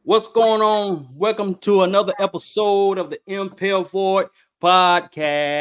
What's going on? Welcome to another episode of the Impel Forward podcast.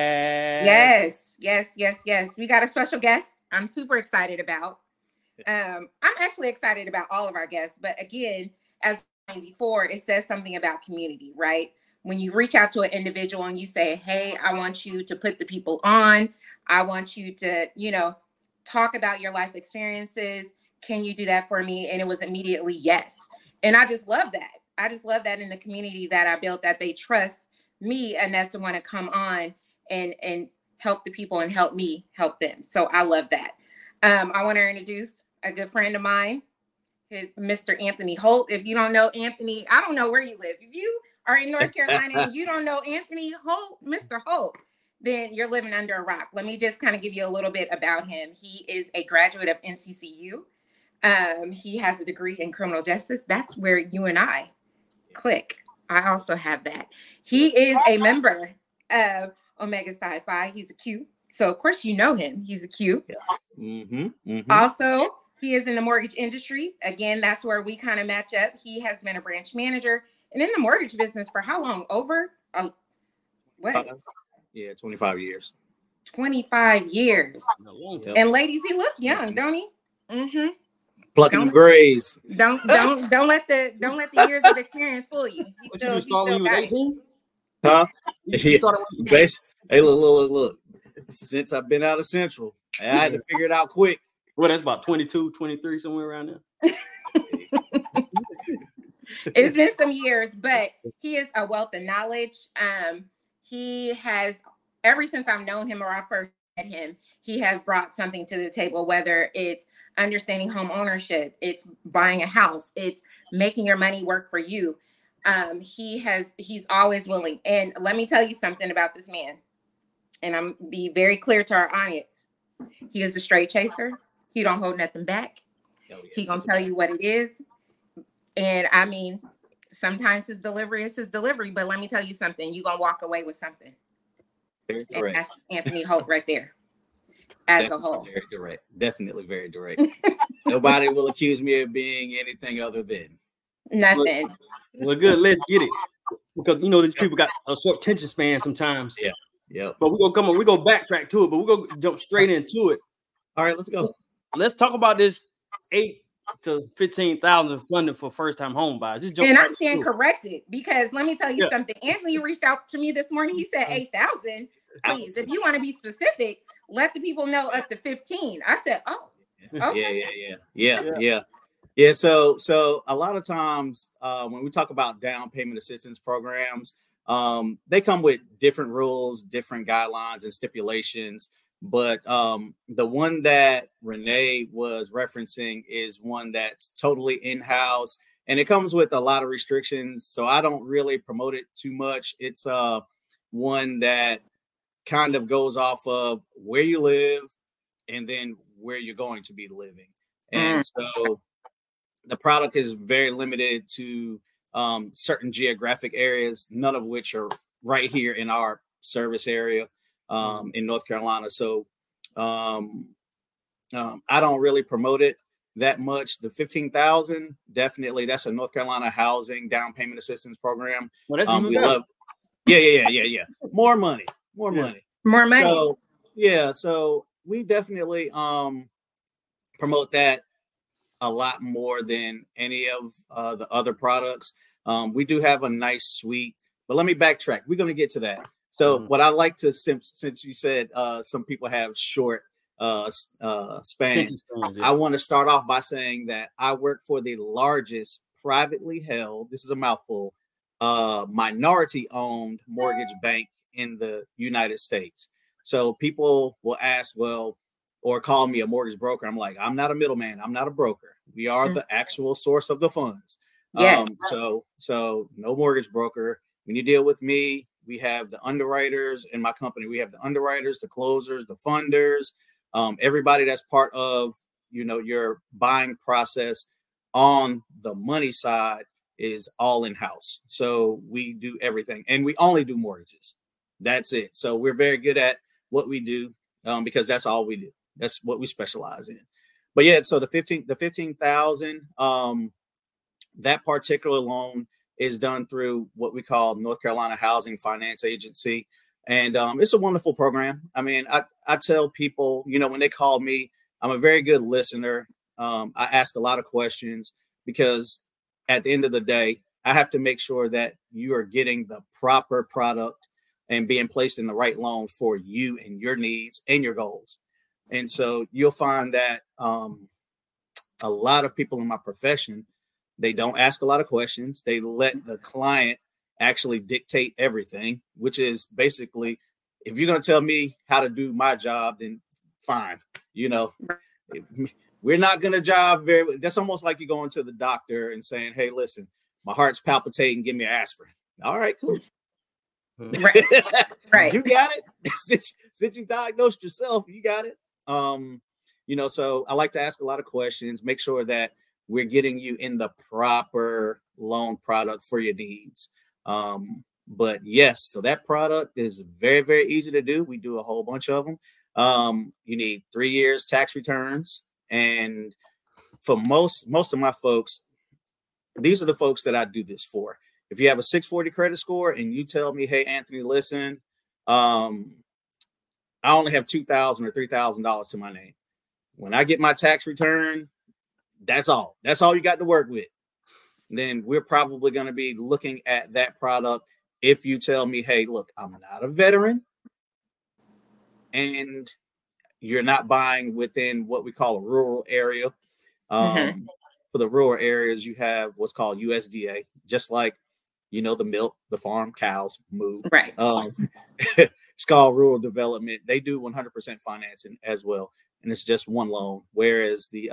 Yes. We got a special guest I'm super excited about. I'm actually excited about all of our guests, but again, as before, it says something about community, right? When you reach out to an individual and you say, hey, I want you to put the people on, I want you to, talk about your life experiences. Can you do that for me? And it was immediately yes. And I just love that. I just love that in the community that I built, that they trust me enough to want to come on and help the people and help me help them. So I love that. I want to introduce a good friend of mine, his Mr. Anthony Holt. If you don't know Anthony, I don't know where you live. If you are in North Carolina and you don't know Anthony Holt, Mr. Holt, then you're living under a rock. Let me just kind of give you a little bit about him. He is a graduate of NCCU. He has a degree in criminal justice. That's where you and I click. I also have that. He is a member of Omega Psi Phi. He's a Q. So, of course, you know him. He's a Q. Yeah. Also, he is in the mortgage industry. Again, that's where we kind of match up. He has been a branch manager and in the mortgage business for how long? Over what? 25 years. 25 years. And ladies, he look young, don't he? Plucking them grays. Don't let the years of experience fool you. He still got 18? Huh? Hey, look. Since I've been out of Central, I had to figure it out quick. Well, that's about 22, 23, somewhere around there. It's been some years, but he is a wealth of knowledge. He has, ever since I've known him or I first met him, he has brought something to the table, whether it's understanding home ownership, it's buying a house, it's making your money work for you. He's always willing. And let me tell you something about this man. And I'm be very clear to our audience. He is a straight chaser. He don't hold nothing back. He gonna tell you what it is. And I mean, sometimes his delivery is his delivery, but let me tell you something. You're gonna walk away with something. Very and that's Anthony Holt right there. As a whole. Very direct. Definitely very direct. Nobody will accuse me of being anything other than nothing. Well, good. Let's get it. Because these people got a short attention span sometimes. Yeah. But we're gonna backtrack to it, but we're gonna jump straight into it. All right, let's go. Let's talk about this 8 to 15,000 funding for first-time home buyers. And I stand corrected because let me tell you something. Anthony reached out to me this morning. He said 8,000. Please, if you want to be specific, let the people know up to 15. I said, oh, okay. Yeah. So a lot of times when we talk about down payment assistance programs, they come with different rules, different guidelines and stipulations. But the one that Renee was referencing is one that's totally in-house, and it comes with a lot of restrictions. So I don't really promote it too much. It's one that kind of goes off of where you live and then where you're going to be living. And so the product is very limited to certain geographic areas, none of which are right here in our service area in North Carolina. So I don't really promote it that much. The 15,000, definitely, that's a North Carolina housing down payment assistance program. Well, that's we love. Yeah. More money. So we definitely promote that a lot more than any of the other products. We do have a nice suite, but let me backtrack. We're going to get to that. So what I like to, since you said some people have short spans, I want to start off by saying that I work for the largest privately held, this is a mouthful, minority owned mortgage bank in the United States. So people will ask, well, or call me a mortgage broker. I'm like, I'm not a middleman. I'm not a broker. We are the actual source of the funds. Yes. So no mortgage broker. When you deal with me, we have the underwriters in my company. We have the underwriters, the closers, the funders, everybody that's part of, your buying process on the money side is all in-house. So we do everything, and we only do mortgages. That's it. So we're very good at what we do because that's all we do. That's what we specialize in. But yeah, so the 15,000, That particular loan is done through what we call North Carolina Housing Finance Agency. And it's a wonderful program. I mean, I tell people, when they call me, I'm a very good listener. I ask a lot of questions because at the end of the day, I have to make sure that you are getting the proper product and being placed in the right loan for you and your needs and your goals. And so you'll find that a lot of people in my profession, they don't ask a lot of questions. They let the client actually dictate everything, which is basically, if you're going to tell me how to do my job, then fine. We're not going to job that's almost like you going to the doctor and saying, hey, listen, my heart's palpitating, give me an aspirin. All right, cool. Right. You got it. Since you diagnosed yourself, you got it. So I like to ask a lot of questions, make sure that we're getting you in the proper loan product for your needs. But yes, so that product is very, very easy to do. We do a whole bunch of them. You need 3 years tax returns. And for most of my folks, these are the folks that I do this for. If you have a 640 credit score and you tell me, hey, Anthony, listen, I only have $2,000 or $3,000 to my name. When I get my tax return, that's all you got to work with. Then we're probably going to be looking at that product. If you tell me, hey, look, I'm not a veteran and you're not buying within what we call a rural area. For the rural areas, you have what's called USDA, just like, the milk, the farm, cows, moo. Right. It's called rural development. They do 100% financing as well. And it's just one loan. Whereas the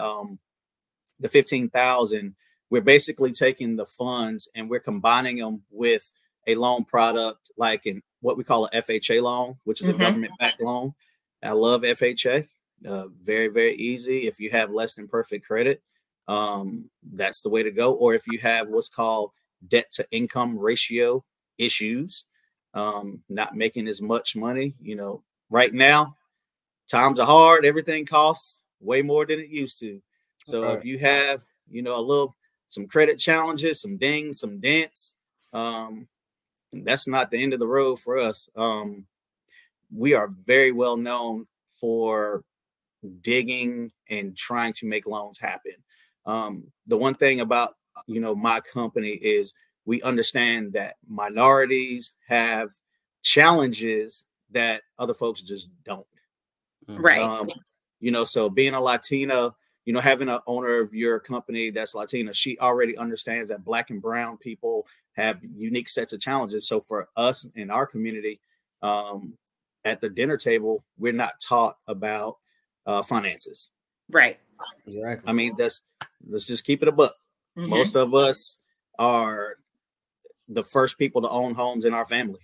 15,000, we're basically taking the funds and we're combining them with a loan product like in what we call a FHA loan, which is a government-backed loan. I love FHA. Very, very easy. If you have less than perfect credit, that's the way to go. Or if you have what's called debt to income ratio issues, not making as much money, right now, times are hard. Everything costs way more than it used to. So if you have, some credit challenges, some dings, some dents, that's not the end of the road for us. We are very well known for digging and trying to make loans happen. The one thing about, my company is we understand that minorities have challenges that other folks just don't. Right. So being a Latina, having an owner of your company that's Latina, she already understands that Black and brown people have unique sets of challenges. So for us in our community, at the dinner table, we're not taught about finances. Right. Exactly. I mean, let's just keep it a buck. Most of us are the first people to own homes in our family.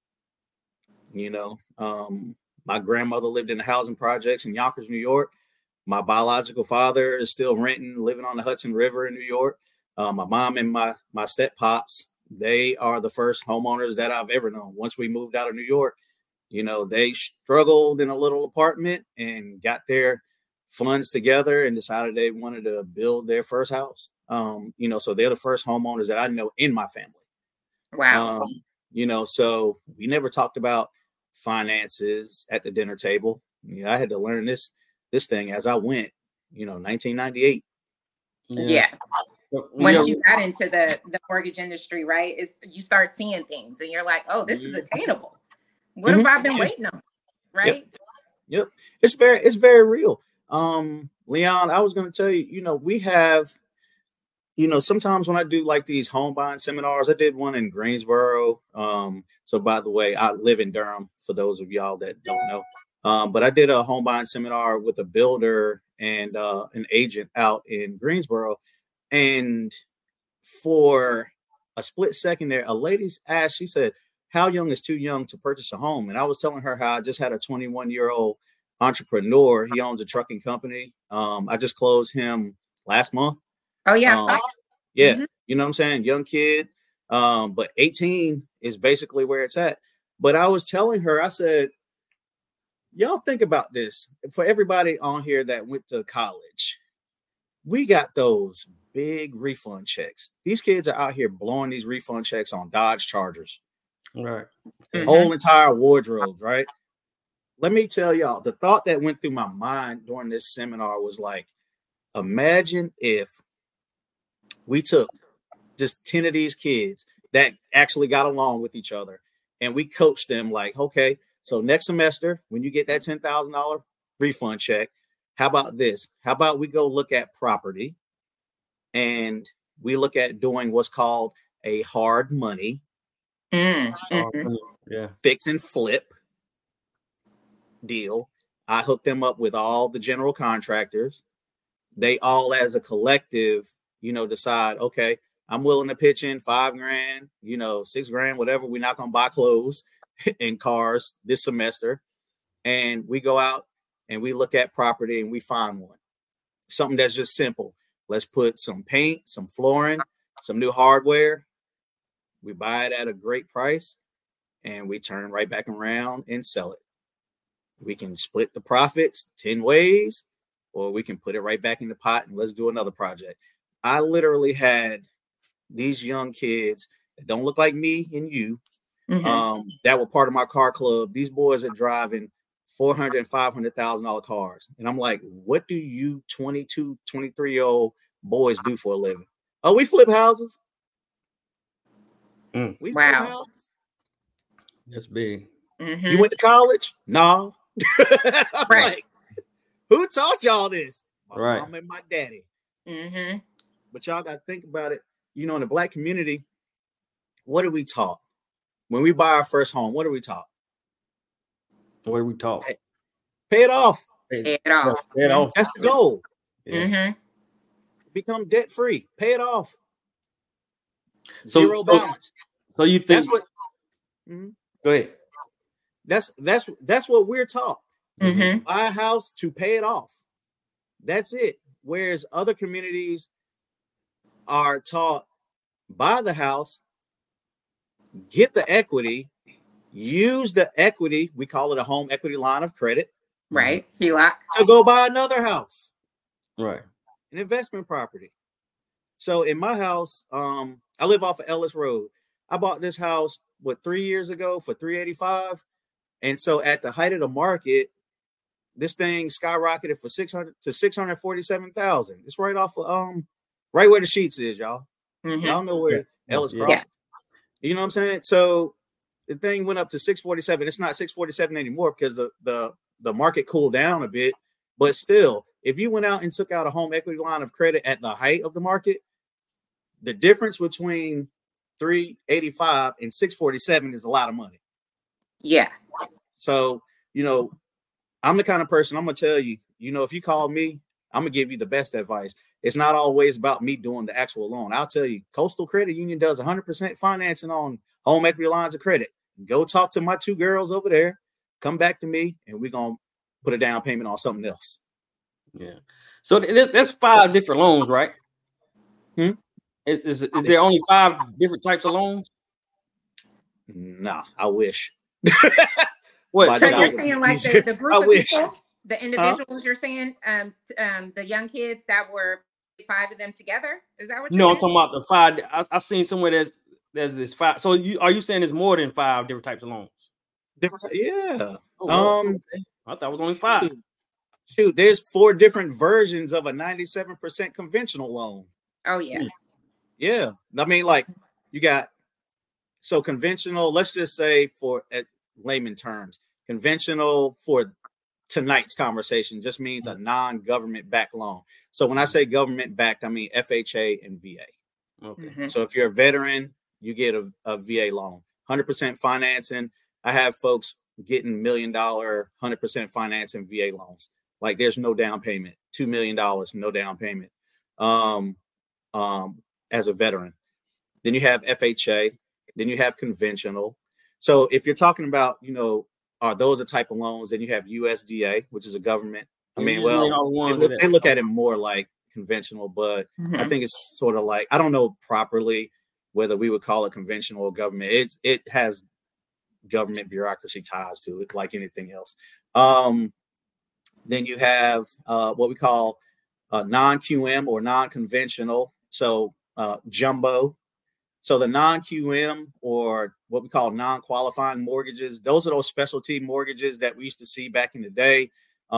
My grandmother lived in the housing projects in Yonkers, New York. My biological father is still renting, living on the Hudson River in New York. My mom and my step pops, they are the first homeowners that I've ever known. Once we moved out of New York, they struggled in a little apartment and got their funds together and decided they wanted to build their first house. So they're the first homeowners that I know in my family. Wow. So we never talked about finances at the dinner table. I had to learn this thing as I went, 1998. Yeah. Once you got into the mortgage industry, right, is you start seeing things and you're like, oh, this is attainable. What have I been waiting on? Right. Yep. It's very real. Leon, I was going to tell you, we have, sometimes when I do like these home buying seminars, I did one in Greensboro. So by the way, I live in Durham for those of y'all that don't know. But I did a home buying seminar with a builder and an agent out in Greensboro. And for a split second there, a lady's asked, she said, how young is too young to purchase a home? And I was telling her how I just had a 21-year-old entrepreneur. He owns a trucking company. I just closed him last month. Oh, yeah. Yeah. You know what I'm saying? Young kid. But 18 is basically where it's at. But I was telling her, I said, y'all think about this. For everybody on here that went to college, we got those big refund checks. These kids are out here blowing these refund checks on Dodge Chargers. Right. Whole entire wardrobes, right? Let me tell y'all, the thought that went through my mind during this seminar was like, imagine if we took just 10 of these kids that actually got along with each other and we coached them like, okay, so next semester, when you get that $10,000 refund check, how about this? How about we go look at property and we look at doing what's called a hard money, fix and flip deal. I hooked them up with all the general contractors. They all as a collective, decide, okay, I'm willing to pitch in $5,000, $6,000, whatever. We're not going to buy clothes and cars this semester. And we go out and we look at property and we find one. Something that's just simple. Let's put some paint, some flooring, some new hardware. We buy it at a great price and we turn right back around and sell it. We can split the profits 10 ways, or we can put it right back in the pot and let's do another project. I literally had these young kids that don't look like me and you, that were part of my car club. These boys are driving $400,000 and $500,000 cars. And I'm like, what do you 22, 23-year-old boys do for a living? Oh, we flip houses. We flip houses. That's big. You went to college? No. Right. Like, who taught y'all this? My mom and my daddy. But y'all got to think about it. In the Black community, what are we taught? When we buy our first home, what are we taught? What are we taught? Hey, pay it off. Pay it off. Pay it off. That's the goal. Yeah. Become debt free. Pay it off. So, Zero balance. So you think? That's what, Go ahead. That's what we're taught. Buy a house to pay it off. That's it. Whereas other communities are taught, buy the house, get the equity, use the equity. We call it a home equity line of credit. Right. HELOC. To go buy another house. Right. An investment property. So in my house, I live off of Ellis Road. I bought this house 3 years ago for $385. And so at the height of the market, this thing skyrocketed for $600 to $647,000. It's right off of right where the Sheets is, y'all. Y'all know where Ellis Crossing. You know what I'm saying? So the thing went up to 647. It's not 647 anymore because the market cooled down a bit. But still, if you went out and took out a home equity line of credit at the height of the market, the difference between 385 and 647 is a lot of money. Yeah. So, I'm the kind of person, I'm going to tell you, if you call me, I'm going to give you the best advice. It's not always about me doing the actual loan. I'll tell you, Coastal Credit Union does 100% financing on home equity lines of credit. Go talk to my two girls over there. Come back to me, and we're going to put a down payment on something else. Yeah. So that's 5 different loans, right? Is there only 5 different types of loans? Nah, I wish. What? So you're saying like the group of people, the individuals you're saying, the young kids that were 5 of them together? Is that what you're saying? I'm talking about the 5. I seen somewhere there's this 5. So are you saying there's more than 5 different types of loans? Yeah. Okay. I thought it was only 5. Shoot, there's 4 different versions of a 97% conventional loan. Oh yeah. Yeah. I mean, like you got so conventional, let's just say for at layman terms, conventional for tonight's conversation just means a non-government backed loan. So when I say government backed, I mean FHA and VA. Okay. So if you're a veteran, you get a VA loan, 100% financing. I have folks getting $1 million, 100% financing VA loans. Like there's no down payment, $2 million, no down payment. As a veteran, then you have FHA, then you have conventional. So if you're talking about, are those the type of loans? Then you have USDA, which is a government. I mean, they look at it more like conventional, but I think it's sort of like, I don't know properly whether we would call it conventional or government. It has government bureaucracy ties to it, like anything else. Then you have what we call non-QM or non-conventional. So jumbo. So the non-QM, or what we call non-qualifying mortgages, those are those specialty mortgages that we used to see back in the day.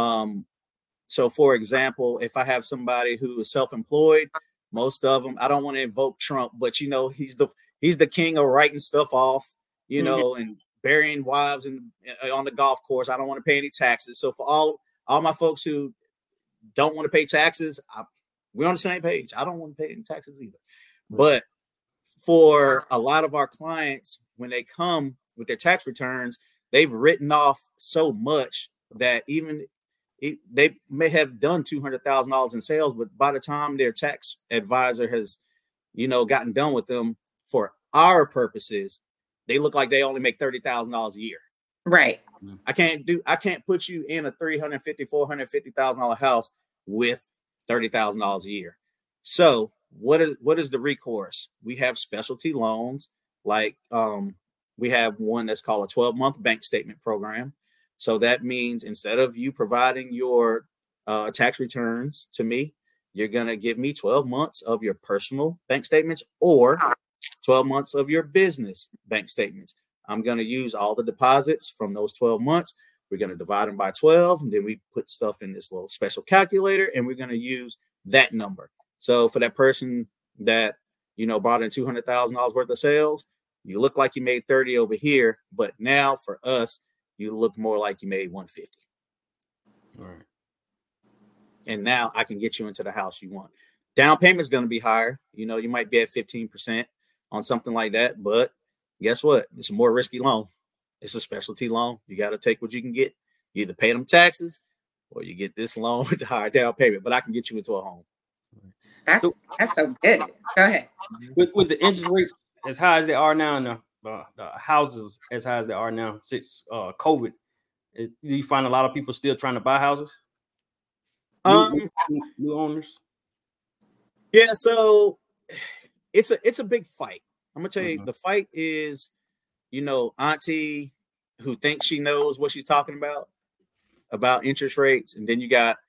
So for example, if I have somebody who is self-employed, most of them, I don't want to invoke Trump, but he's the king of writing stuff off, and burying wives on the golf course. I don't want to pay any taxes. So for all my folks who don't want to pay taxes, we're on the same page. I don't want to pay any taxes either. But for a lot of our clients, when they come with their tax returns, they've written off so much that they may have done $200,000 in sales, but by the time their tax advisor has, gotten done with them, for our purposes, they look like they only make $30,000 a year. Right. I can't put you in a $350,000, $450,000 house with $30,000 a year. So what is the recourse? We have specialty loans, like we have one that's called a 12-month bank statement program. So that means instead of you providing your tax returns to me, you're going to give me 12 months of your personal bank statements or 12 months of your business bank statements. I'm going to use all the deposits from those 12 months. We're going to divide them by 12, and then we put stuff in this little special calculator, and we're going to use that number. So for that person that, brought in $200,000 worth of sales, you look like you made 30 over here, but now for us, you look more like you made 150. All right. And now I can get you into the house you want. Down payment is going to be higher. You might be at 15% on something like that, but guess what? It's a more risky loan. It's a specialty loan. You got to take what you can get. You either pay them taxes or you get this loan with the higher down payment, but I can get you into a home. That's so good. Go ahead. With the interest rates as high as they are now, and the houses as high as they are now since COVID, do you find a lot of people still trying to buy houses? New owners? Yeah, so it's a big fight. I'm gonna tell you, the fight is, auntie who thinks she knows what she's talking about interest rates, and then you got,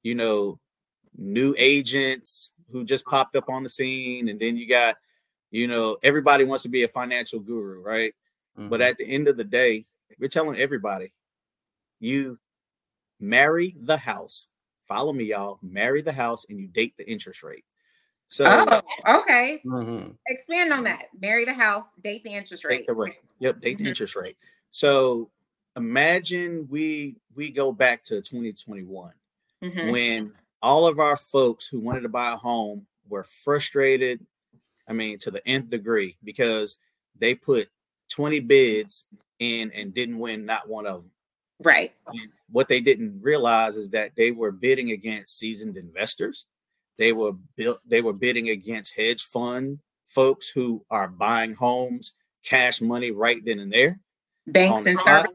new agents who just popped up on the scene, and then you got, everybody wants to be a financial guru, right? But at the end of the day, we're telling everybody, you marry the house. Follow me, y'all. Marry the house and you date the interest rate. So, okay. Expand on that. Marry the house, date the interest rate. Date the rate. Yep, date the interest rate. So imagine we go back to 2021 when all of our folks who wanted to buy a home were frustrated, to the nth degree, because they put 20 bids in and didn't win not one of them. Right. And what they didn't realize is that they were bidding against seasoned investors. They were bidding against hedge fund folks who are buying homes, cash money right then and there. Banks and stuff.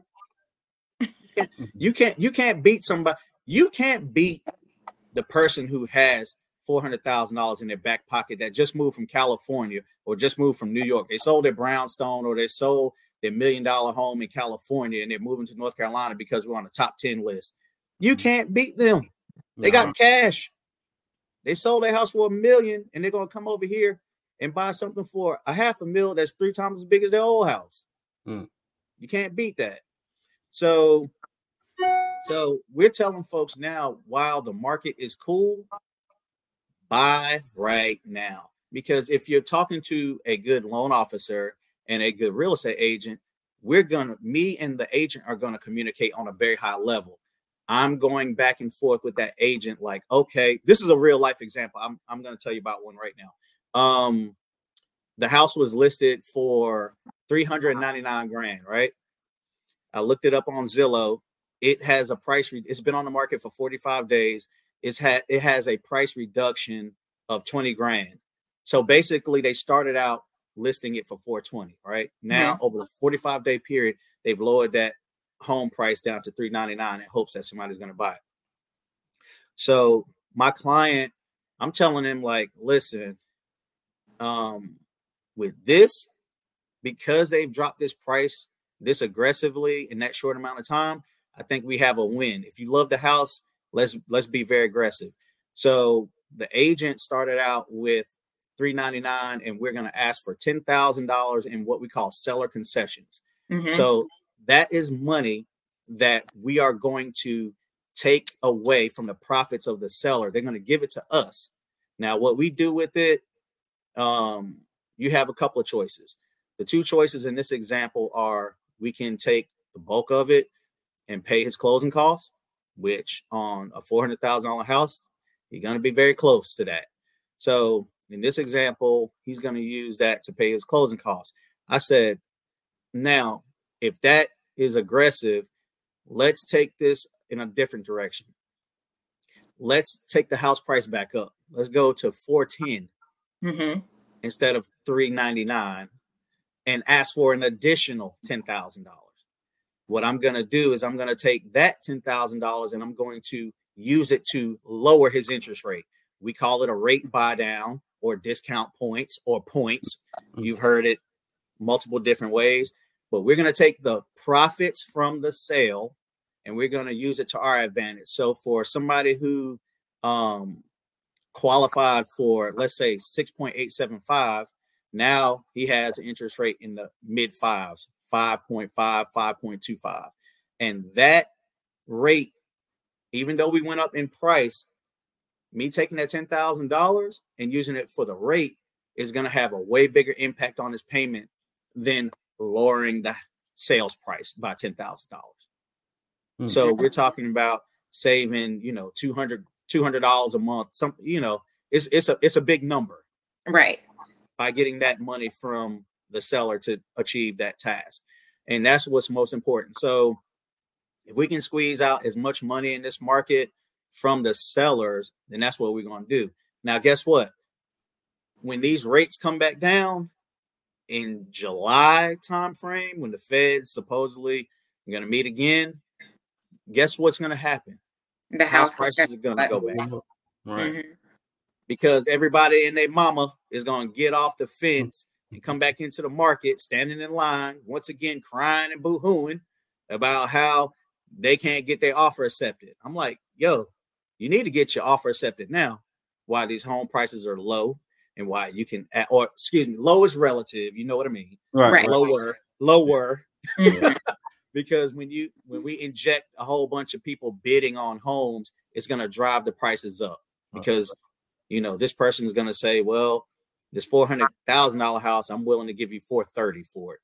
You can't beat somebody. You can't beat the person who has $400,000 in their back pocket that just moved from California or just moved from New York. They sold their brownstone or they sold their $1 million home in California and they're moving to North Carolina because we're on the top 10 list. You can't beat them. They got cash. They sold their house for $1 million and they're going to come over here and buy something for $500,000 that's 3 times as big as their old house. You can't beat that. So we're telling folks now, while the market is cool, buy right now. Because if you're talking to a good loan officer and a good real estate agent, me and the agent are going to communicate on a very high level. I'm going back and forth with that agent. Like, okay, this is a real life example. I'm going to tell you about one right now. The house was listed for $399,000, right? I looked it up on Zillow. It has a price. It's been on the market for 45 days. It has a price reduction of $20,000. So basically, they started out listing it for $420,000. Right now, over the 45-day period, they've lowered that home price down to $399,000 in hopes that somebody's going to buy it. So my client, I'm telling him, like, listen, with this, because they've dropped this price this aggressively in that short amount of time, I think we have a win. If you love the house, let's be very aggressive. So the agent started out with $399, and we're going to ask for $10,000 in what we call seller concessions. Mm-hmm. So that is money that we are going to take away from the profits of the seller. They're going to give it to us. Now, what we do with it, you have a couple of choices. The two choices in this example are we can take the bulk of it and pay his closing costs, which on a $400,000 house, you're going to be very close to that. So in this example, he's going to use that to pay his closing costs. I said, now, if that is aggressive, let's take this in a different direction. Let's take the house price back up. Let's go to $410 Mm-hmm. instead of $399 and ask for an additional $10,000. What I'm going to do is I'm going to take that $10,000 and I'm going to use it to lower his interest rate. We call it a rate buy down or discount points or points. You've heard it multiple different ways, but we're going to take the profits from the sale and we're going to use it to our advantage. So for somebody who qualified for, let's say, 6.875, now he has an interest rate in the mid fives, 5.5, 5.25. And that rate, even though we went up in price, me taking that $10,000 and using it for the rate is going to have a way bigger impact on his payment than lowering the sales price by $10,000. Mm-hmm. So we're talking about saving, $200 a month. Something, it's a big number, right? By getting that money from the seller to achieve that task, and that's what's most important. So if we can squeeze out as much money in this market from the sellers, then that's what we're going to do. Now, guess what? When these rates come back down in July timeframe, when the Fed supposedly are going to meet again, guess what's going to happen? The house prices are going to go back up. Right. Mm-hmm. Because everybody and their mama is going to get off the fence and come back into the market, standing in line, once again, crying and boo-hooing about how they can't get their offer accepted. I'm like, yo, you need to get your offer accepted now while these home prices are low and why you can, low is relative. You know what I mean? Right. Lower. Mm-hmm. Because when we inject a whole bunch of people bidding on homes, it's going to drive the prices up because, this person is going to say, well, this $400,000 house, I'm willing to give you $430 for it.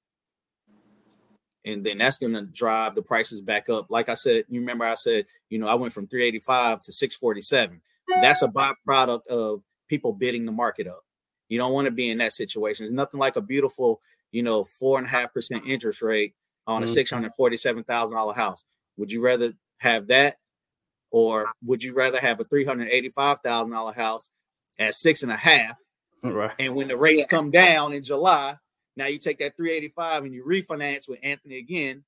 And then that's going to drive the prices back up. Like I said, you remember I said, I went from $385 to $647. That's a byproduct of people bidding the market up. You don't want to be in that situation. There's nothing like a beautiful, 4.5% interest rate on a $647,000 house. Would you rather have that, or would you rather have a $385,000 house at 6.5%? Right. And when the rates come down in July, now you take that $385 and you refinance with Anthony again,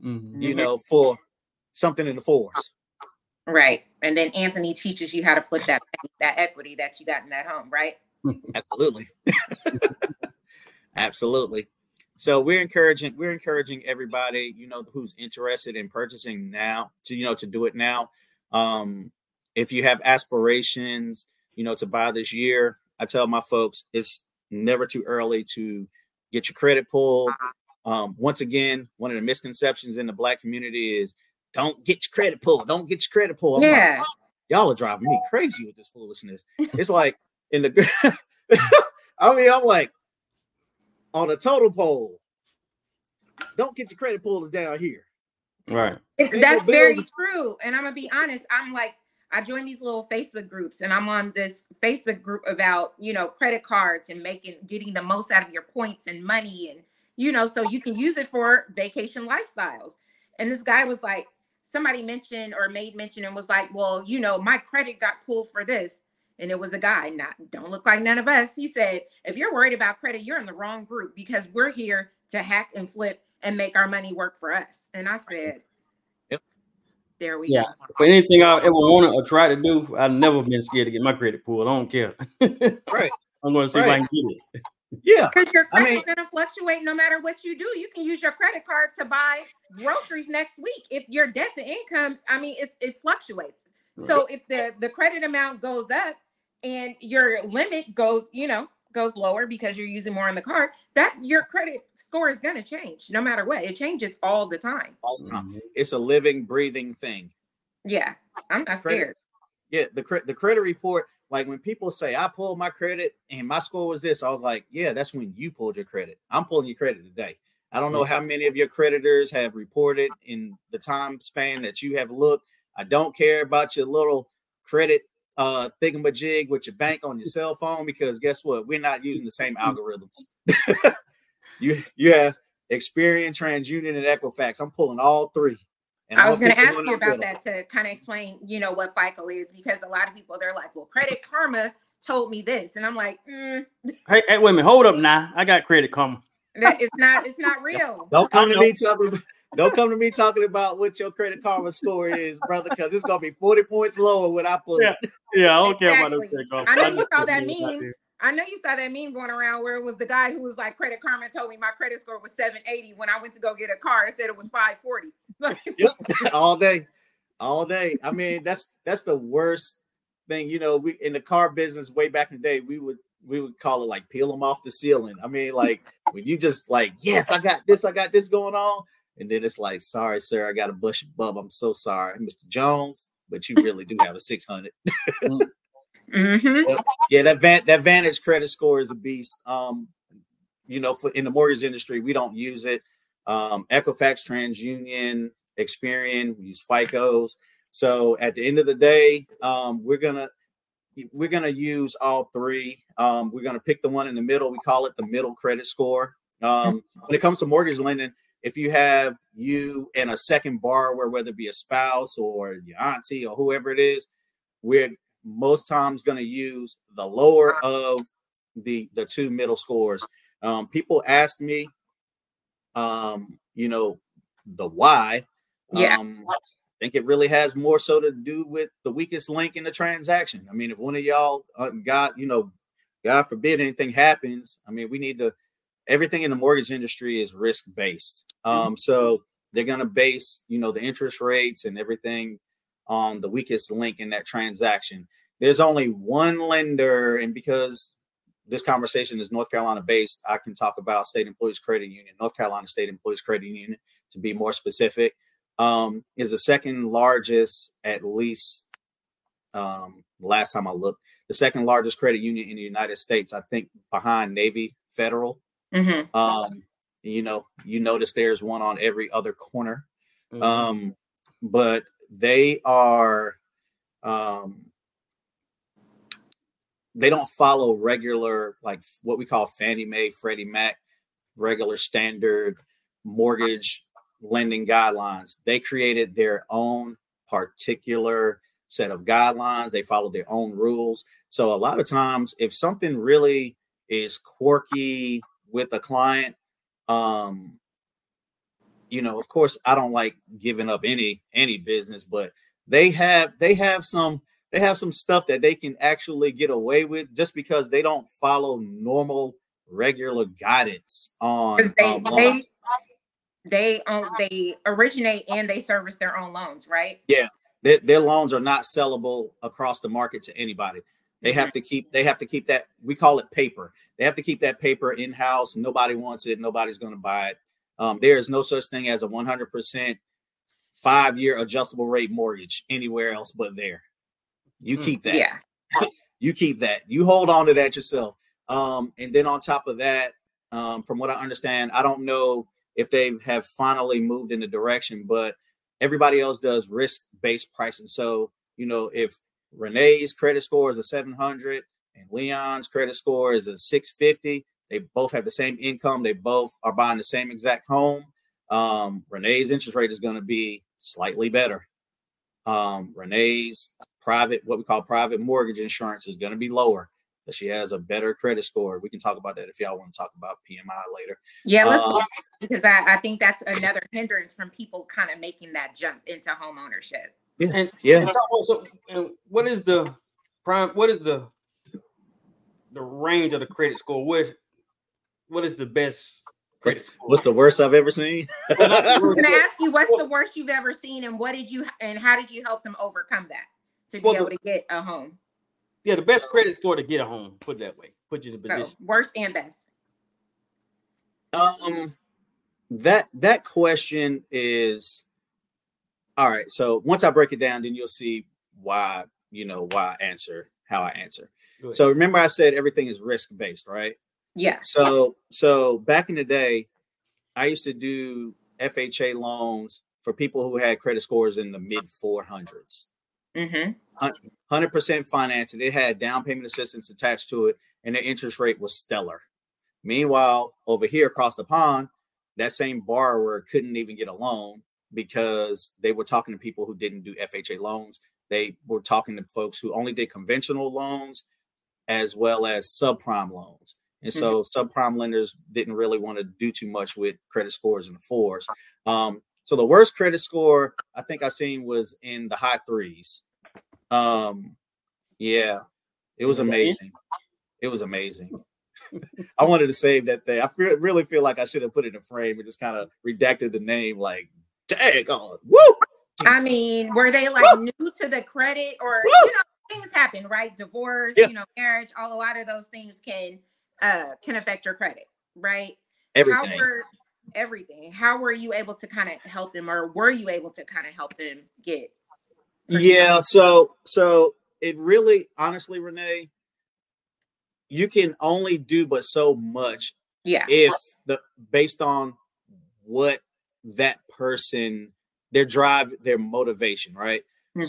for something in the fours. Right. And then Anthony teaches you how to flip that equity that you got in that home, right? Absolutely. Absolutely. So we're encouraging everybody, who's interested in purchasing now to do it now. If you have aspirations, to buy this year, I tell my folks it's never too early to get your credit pulled. Once again, one of the misconceptions in the Black community is don't get your credit pulled. Don't get your credit pulled. Yeah. Like, y'all are driving me crazy with this foolishness. It's like in the, I'm like, on a total poll, don't get your credit pulled is down here. Right. That's very true. And I'm going to be honest. I'm like, I joined these little Facebook groups and I'm on this Facebook group about, credit cards and getting the most out of your points and money. And, so you can use it for vacation lifestyles. And this guy was like, somebody mentioned or made mention and was like, well, my credit got pulled for this. And it was a guy, don't look like none of us. He said, if you're worried about credit, you're in the wrong group because we're here to hack and flip and make our money work for us. And I said, yep. There we go. For anything I ever wanted or tried to do, I've never been scared to get my credit pulled. I don't care. Right. I'm going to see if I can get it. Yeah. Because your credit's going to fluctuate no matter what you do. You can use your credit card to buy groceries next week. If your debt to income, it fluctuates. Right. So if the credit amount goes up and your limit goes lower because you're using more on the card, that your credit score is going to change no matter what. It changes all the time. All the time. It's a living, breathing thing. Yeah, I'm not scared. Yeah, the credit report, like when people say I pulled my credit and my score was this, I was like, yeah, that's when you pulled your credit. I'm pulling your credit today. I don't know how many of your creditors have reported in the time span that you have looked. I don't care about your little credit thingamajig with your bank on your cell phone, because guess what? We're not using the same algorithms. You have Experian, TransUnion, and Equifax. I'm pulling all three. And I was going to ask you about that to kind of explain, what FICO is, because a lot of people, they're like, well, Credit Karma told me this. And I'm like, Hey, wait a minute. Hold up now. I got Credit Karma. That it's not real. Don't come to me talking about what your Credit Karma score is, brother, because it's going to be 40 points lower when I pull it. Yeah, I don't care about those Credit Karma. I know you saw that meme. I know you saw that meme going around where it was the guy who was like, Credit Karma told me my credit score was 780. When I went to go get a car, it said it was 540. Yep. all day. I mean, that's the worst thing. We in the car business way back in the day, we would call it like peel them off the ceiling. I mean, like when you just like, yes, I got this going on, and then it's like, sorry, sir, I got a bushy bub. I'm so sorry, Mr. Jones, but you really do have a 600. Mm-hmm. Yeah, that Vantage credit score is a beast. In the mortgage industry, we don't use it. Equifax, TransUnion, Experian, we use FICOs. So at the end of the day, we're gonna use all three. We're gonna pick the one in the middle. We call it the middle credit score. When it comes to mortgage lending, if you have you and a second borrower, whether it be a spouse or your auntie or whoever it is, we're most times going to use the lower of the two middle scores. People ask me, the why. Yeah. I think it really has more so to do with the weakest link in the transaction. I mean, if one of y'all God forbid anything happens, I mean, everything in the mortgage industry is risk-based. So they're going to base, the interest rates and everything on the weakest link in that transaction. There's only one lender, and because this conversation is North Carolina based, I can talk about State Employees Credit Union. North Carolina State Employees Credit Union, to be more specific, is the second largest, at least last time I looked, the second largest credit union in the United States, I think, behind Navy Federal. Mm-hmm. You notice there's one on every other corner. But they are they don't follow regular, like what we call Fannie Mae, Freddie Mac, regular standard mortgage lending guidelines. They created their own particular set of guidelines. They follow their own rules. So a lot of times, if something really is quirky with a client, of course, I don't like giving up any business, but they have some stuff that they can actually get away with just because they don't follow normal, regular guidance on. They originate and they service their own loans, right? Yeah, their loans are not sellable across the market to anybody. They have to keep that. We call it paper. They have to keep that paper in-house. Nobody wants it. Nobody's going to buy it. There is no such thing as a 100% 5-year adjustable rate mortgage anywhere else but there. You keep that. Yeah. You keep that. You hold on to that yourself. And then on top of that, from what I understand, I don't know if they have finally moved in the direction, but everybody else does risk-based pricing. So, if Renee's credit score is a 700 and Leon's credit score is a 650, they both have the same income. They both are buying the same exact home. Renee's interest rate is going to be slightly better. Renee's what we call private mortgage insurance is going to be lower, but she has a better credit score. We can talk about that if y'all want to talk about PMI later. Yeah, let's go, because I think that's another hindrance from people kind of making that jump into home ownership. Yeah. And what is the prime? What is the range of the credit score? What is the best credit score? What's the worst I've ever seen? I was going to ask you, what's the worst you've ever seen, and how did you help them overcome that to be able to get a home? the best credit score to get a home. Put it that way. Put you in a position. So worst and best. That question is all right. So once I break it down, then you'll see why I answer how I answer. So remember I said everything is risk based, right? Yeah. So back in the day, I used to do FHA loans for people who had credit scores in the mid 400s. 100% financing. It had down payment assistance attached to it, and the interest rate was stellar. Meanwhile, over here across the pond, that same borrower couldn't even get a loan because they were talking to people who didn't do FHA loans. They were talking to folks who only did conventional loans as well as subprime loans. And so subprime lenders didn't really want to do too much with credit scores in the fours. So the worst credit score I think I seen was in the high threes. Yeah, it was amazing. It was amazing. I wanted to save that thing. I really feel like I should have put it in a frame and just kind of redacted the name. Like, dang on, woo! I mean, were they like new to the credit, or things happen, right? Divorce, marriage, a lot of those things can affect your credit, right? Everything. How were you able to kind of help them, or were you able to kind of help them get? Yeah. So it really, honestly, Renee, you can only do but so much. Yeah. If based on what that person, their drive, their motivation, right?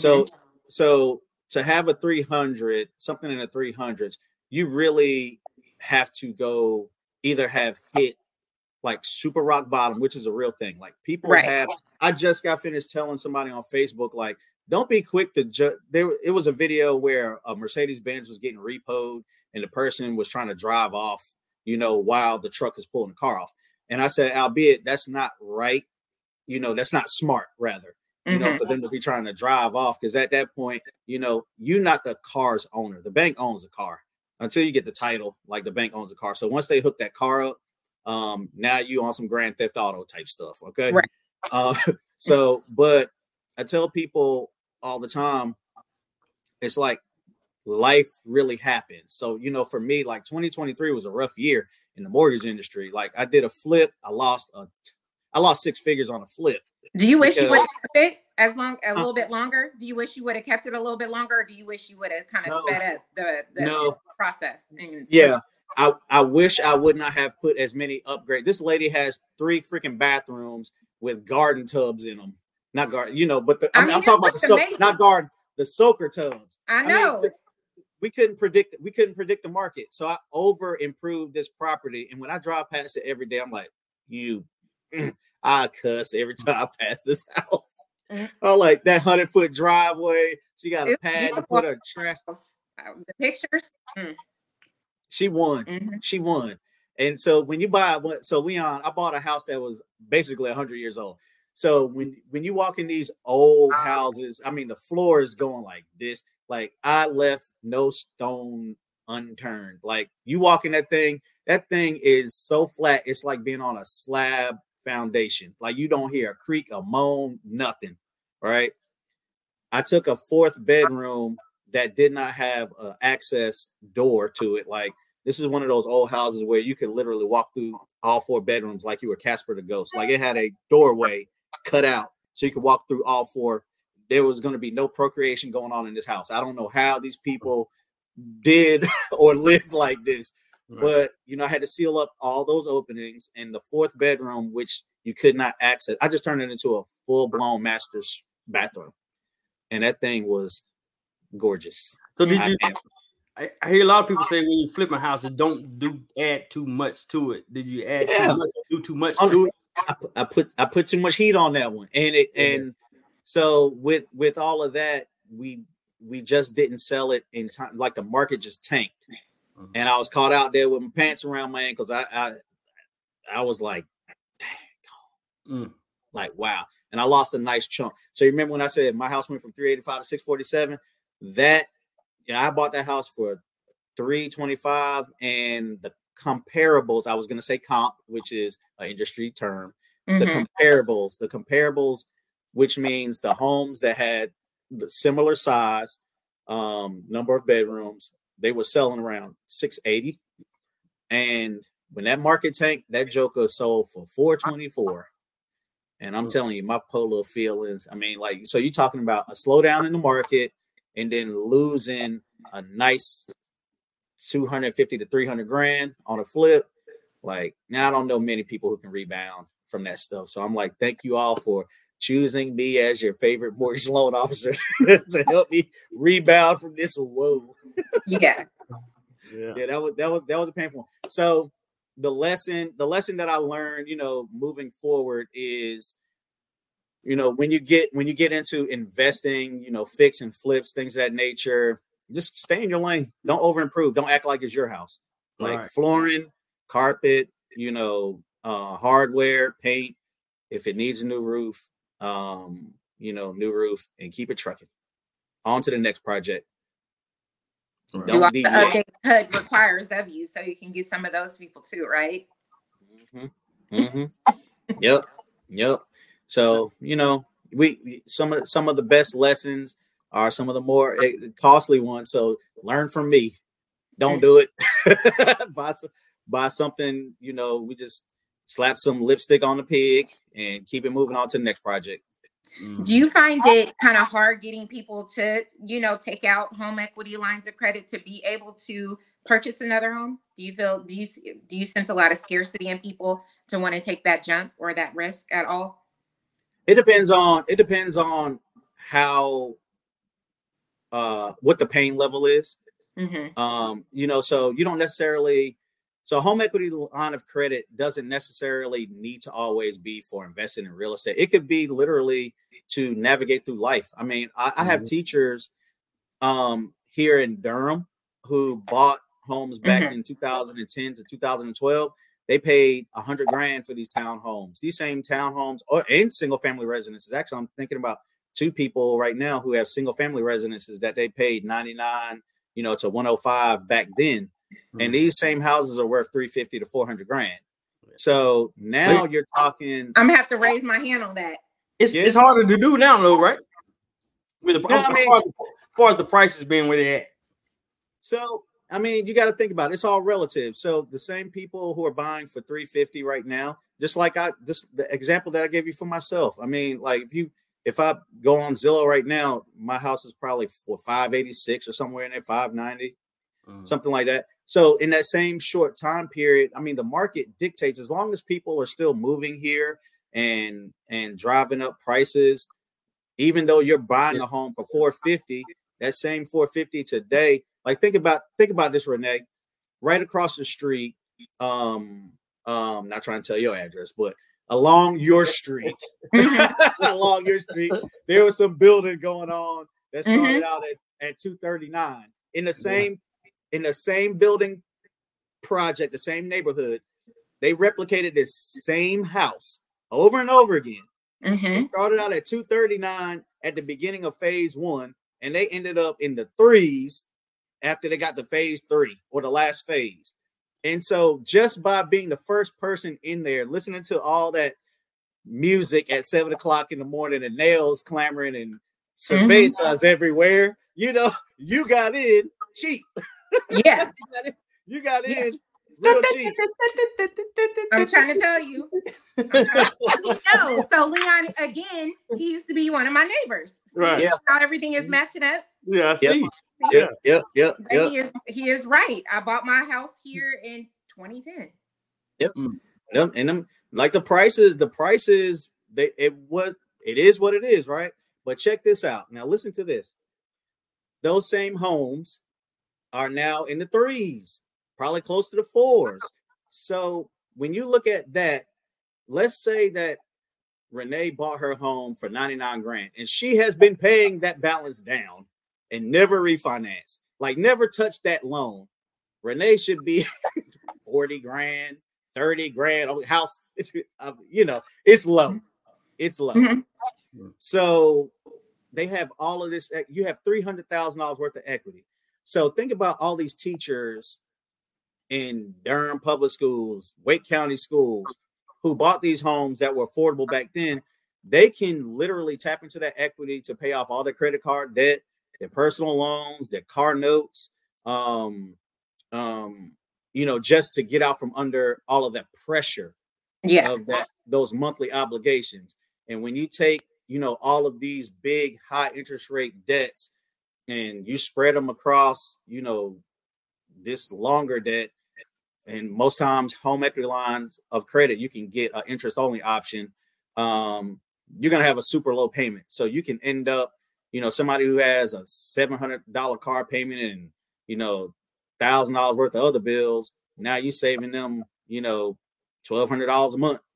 So to have a 300, something in the 300s, you really have to either have hit like super rock bottom, which is a real thing. Like people have, I just got finished telling somebody on Facebook, like, don't be quick to judge. It was a video where a Mercedes-Benz was getting repoed and the person was trying to drive off, while the truck is pulling the car off. And I said, albeit that's not right. That's not smart, rather, for them to be trying to drive off. Because at that point, you're not the car's owner. The bank owns the car until you get the title, like the bank owns the car. So once they hook that car up, now you on some Grand Theft Auto type stuff. Okay. Right. But I tell people all the time, it's like life really happens. So, for me, like 2023 was a rough year in the mortgage industry. Like I did a flip. I lost 6 figures on a flip. Do you wish you would have kept it a little bit longer? Do you wish you would have kept it a little bit longer? Or do you wish you would have kind of sped up the process? Yeah. I wish I would not have put as many upgrades. This lady has 3 freaking bathrooms with garden tubs in them. Not garden, but I'm talking about not garden, the soaker tubs. I know. We couldn't predict the market. So I over improved this property. And when I drive past it every day, I'm like, I cuss every time I pass this house. I'm like, that 100-foot driveway. She got a pad to put her trash. The pictures. She won. She won. And so when you buy I bought a house that was basically 100 years old. So when you walk in these old houses, I mean, the floor is going like this. Like I left no stone unturned. Like you walk in that thing is so flat. It's like being on a slab foundation. Like you don't hear a creak, a moan, nothing. Right. I took a 4th bedroom that did not have an access door to it. Like this is one of those old houses where you could literally walk through all 4 bedrooms like you were Casper the Ghost. Like it had a doorway cut out so you could walk through all 4. There was going to be no procreation going on in this house. I don't know how these people did or lived like this, but I had to seal up all those openings. And the 4th bedroom, which you could not access, I just turned it into a full-blown master's bathroom, and that thing was gorgeous. So did you? I hear a lot of people say when you flip a house, don't add too much to it. Did you add too much to it? I put too much heat on that one, and so with all of that, we just didn't sell it in time. Like the market just tanked, and I was caught out there with my pants around my ankles. I was like, dang, like wow, and I lost a nice chunk. So you remember when I said my house went from 385 to 647? I bought that house for 325, and the comparables, I was going to say comp, which is an industry term. The comparables, which means the homes that had the similar size, number of bedrooms, they were selling around 680. And when that market tanked, that joker sold for 424. And I'm telling you, my polo feelings. I mean, like, so you're talking about a slowdown in the market and then losing a nice 250 to 300 grand on a flip. Like, now I don't know many people who can rebound from that stuff. So I'm like, thank you all for choosing me as your favorite mortgage loan officer to help me rebound from this. Whoa. Yeah. Yeah, that was a painful one. So the lesson that I learned, moving forward is, when you get into investing, fix and flips, things of that nature, just stay in your lane. Don't over improve. Don't act like it's your house. Like flooring, carpet, hardware, paint. If it needs a new roof, new roof, and keep it trucking. On to the next project. Right. Do all the update HUD requires of you, so you can get some of those people too, right? Yep. So we some of the best lessons are some of the more costly ones. So learn from me. Don't do it. Buy something. We just slap some lipstick on the pig and keep it moving on to the next project. Do you find it kind of hard getting people to, take out home equity lines of credit to be able to purchase another home? Do you sense a lot of scarcity in people to want to take that jump or that risk at all? It depends on how, what the pain level is. Mm-hmm. So you don't necessarily, so home equity line of credit doesn't necessarily need to always be for investing in real estate. It could be literally to navigate through life. I mean, I have teachers here in Durham who bought homes back in 2010 to 2012. They paid $100,000 for these townhomes. These same townhomes and single family residences. Actually, I'm thinking about two people right now who have single family residences that they paid $99, to $105 back then. And these same houses are worth $350 to $400,000. So now you're talking. I'm gonna have to raise my hand on that. It's harder to do now, though, right? With as far as the prices being where they're at. So I mean, you got to think about it. It's all relative. So the same people who are buying for $350 right now, just like the example that I gave you for myself. I mean, like if I go on Zillow right now, my house is probably for $586 or somewhere in there, $590, something like that. So in that same short time period, I mean, the market dictates, as long as people are still moving here and driving up prices, even though you're buying a home for $450, that same $450 today. Like think about this, Renee. Right across the street, not trying to tell your address, but along your street, there was some building going on that started out at 239 in the same building project, the same neighborhood. They replicated this same house over and over again. It started out at 239 at the beginning of phase 1, and they ended up in the 3s after they got to phase 3 or the last phase. And so just by being the first person in there, listening to all that music at 7 o'clock in the morning and nails clamoring and cervezas everywhere, you got in cheap. Yeah. you got in real cheap. I'm trying to tell you. No, so Leon, again, he used to be one of my neighbors. See how everything is matching up? Yeah, I see. Yep. He is right. I bought my house here in 2010. Yep. And them, like the prices, it is what it is, right? But check this out. Now listen to this. Those same homes are now in the 3s, probably close to the 4s. So when you look at that, let's say that Renee bought her home for $99,000 and she has been paying that balance down and never refinanced, like never touched that loan. Renee should be $40,000, $30,000 house. It's low. It's low. So they have all of this. You have $300,000 worth of equity. So think about all these teachers in Durham public schools, Wake County schools, who bought these homes that were affordable back then. They can literally tap into that equity to pay off all their credit card debt, their personal loans, their car notes, just to get out from under all of that pressure of those monthly obligations. And when you take, all of these big high interest rate debts and you spread them across, this longer debt, and most times home equity lines of credit, you can get an interest only option. You're going to have a super low payment. So you can end up, somebody who has a $700 car payment and, $1,000 worth of other bills. Now you're saving them, $1,200 a month,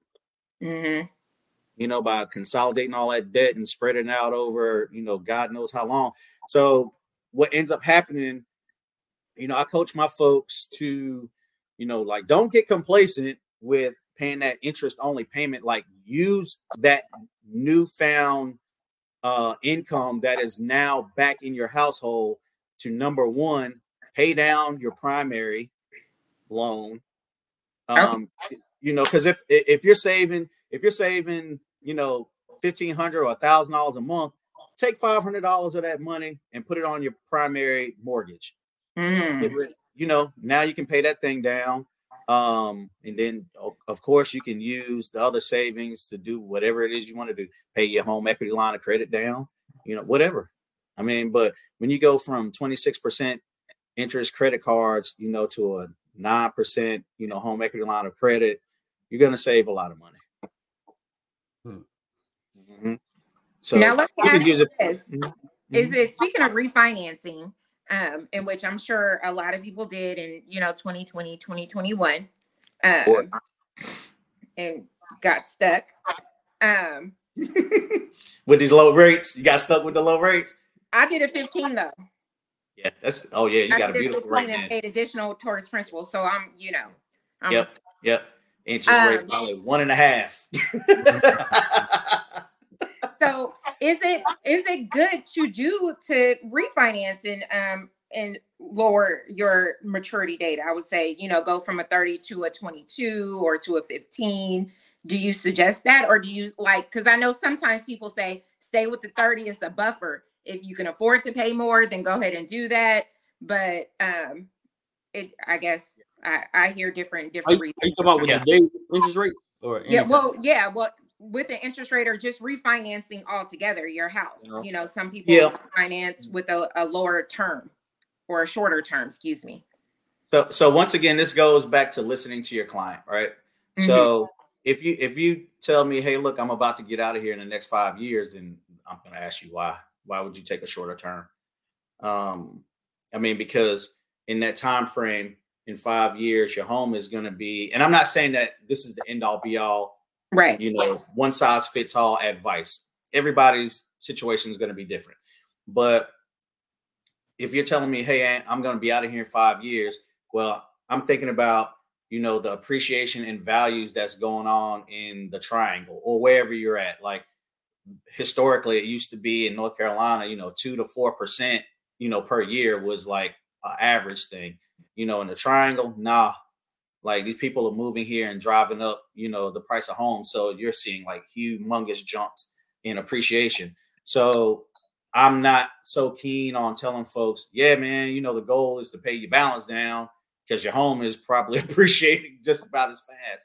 by consolidating all that debt and spreading it out over, God knows how long. So what ends up happening, I coach my folks to, don't get complacent with paying that interest only payment. Like, use that newfound income that is now back in your household to, number one, pay down your primary loan. Because if you're saving, $1,500 or $1,000 a month, take $500 of that money and put it on your primary mortgage. Now you can pay that thing down. And then, of course, you can use the other savings to do whatever it is you want to do. Pay your home equity line of credit down, whatever. I mean, but when you go from 26% interest credit cards, to a 9%, home equity line of credit, you're going to save a lot of money. So now let me ask you this. Is it, speaking of refinancing, in which I'm sure a lot of people did in, 2020, 2021, and got stuck. With these low rates, you got stuck with the low rates? I did a 15 though. Yeah, you got a beautiful rate. And paid additional towards principal. So I'm, Yep. Interest rate probably 1.5. So is it good to refinance and lower your maturity date? I would say, go from a 30 to a 22 or to a 15. Do you suggest that, or do you because I know sometimes people say stay with the 30 as a buffer. If you can afford to pay more, then go ahead and do that. But I guess I hear different reasons. Are you talking about with the day interest rate or well, with the interest rate or just refinancing altogether your house? Some people finance with a lower term or a shorter term, excuse me. So once again, this goes back to listening to your client, right? So if you tell me, hey, look, I'm about to get out of here in the next 5 years, and I'm going to ask you why. Why would you take a shorter term? Because in that time frame, in 5 years, your home is going to be, and I'm not saying that this is the end all be all, right? One size fits all advice. Everybody's situation is going to be different. But if you're telling me, hey, I'm going to be out of here in 5 years, well, I'm thinking about, the appreciation and values that's going on in the triangle or wherever you're at. Like, historically, it used to be in North Carolina, 2 to 4%, per year was like an average thing. In the triangle, nah. Like, these people are moving here and driving up, the price of homes. So you're seeing like humongous jumps in appreciation. So I'm not so keen on telling folks, yeah, man, the goal is to pay your balance down because your home is probably appreciating just about as fast.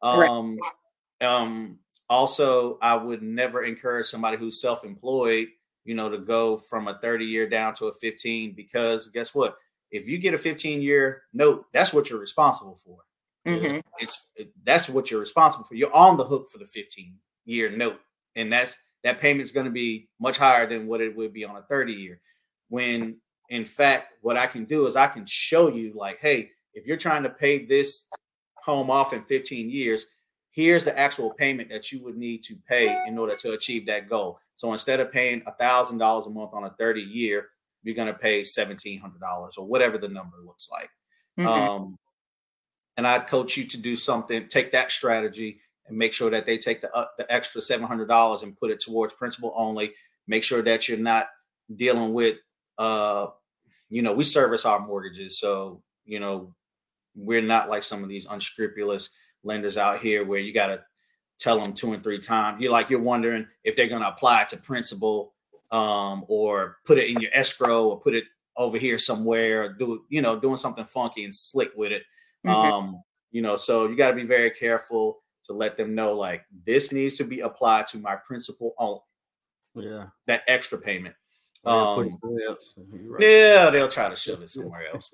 Also, I would never encourage somebody who's self-employed, to go from a 30-year down to a 15, because guess what? If you get a 15-year note, that's what you're responsible for. That's what you're responsible for. You're on the hook for the 15-year note. And that payment's going to be much higher than what it would be on a 30-year. When in fact, what I can do is I can show you like, hey, if you're trying to pay this home off in 15 years, here's the actual payment that you would need to pay in order to achieve that goal. So instead of paying $1,000 a month on a 30-year, you're going to pay $1,700 or whatever the number looks like. And I'd coach you to do something, take that strategy and make sure that they take the extra $700 and put it towards principal only. Make sure that you're not dealing with, we service our mortgages. So, we're not like some of these unscrupulous lenders out here where you got to tell them 2 and 3 times. You're wondering if they're going to apply it to principal or put it in your escrow or put it over here somewhere, doing something funky and slick with it. So you got to be very careful to let them know, like, this needs to be applied to my principal only. Yeah. That extra payment. Right. Yeah, they'll try to shove it somewhere else.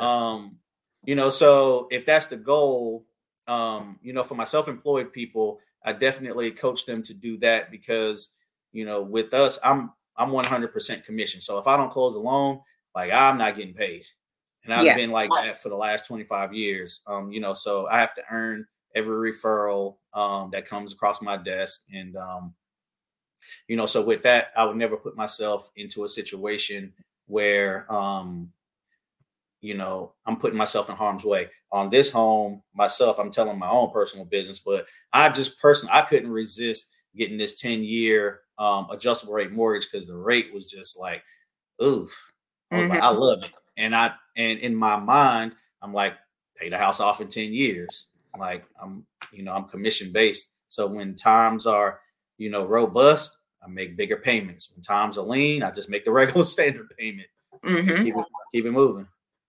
So if that's the goal, for my self-employed people, I definitely coach them to do that because, with us, I'm 100% commission. So if I don't close a loan, like, I'm not getting paid. And I've been like that for the last 25 years. So I have to earn every referral that comes across my desk. And, so with that, I would never put myself into a situation where, I'm putting myself in harm's way. On this home, myself, I'm telling my own personal business, but I couldn't resist getting this 10-year adjustable rate mortgage because the rate was just like, oof. I was like, I love it. And in my mind, I'm like, pay the house off in 10 years. Like, I'm commission based. So when times are, robust, I make bigger payments. When times are lean, I just make the regular standard payment. And keep it moving.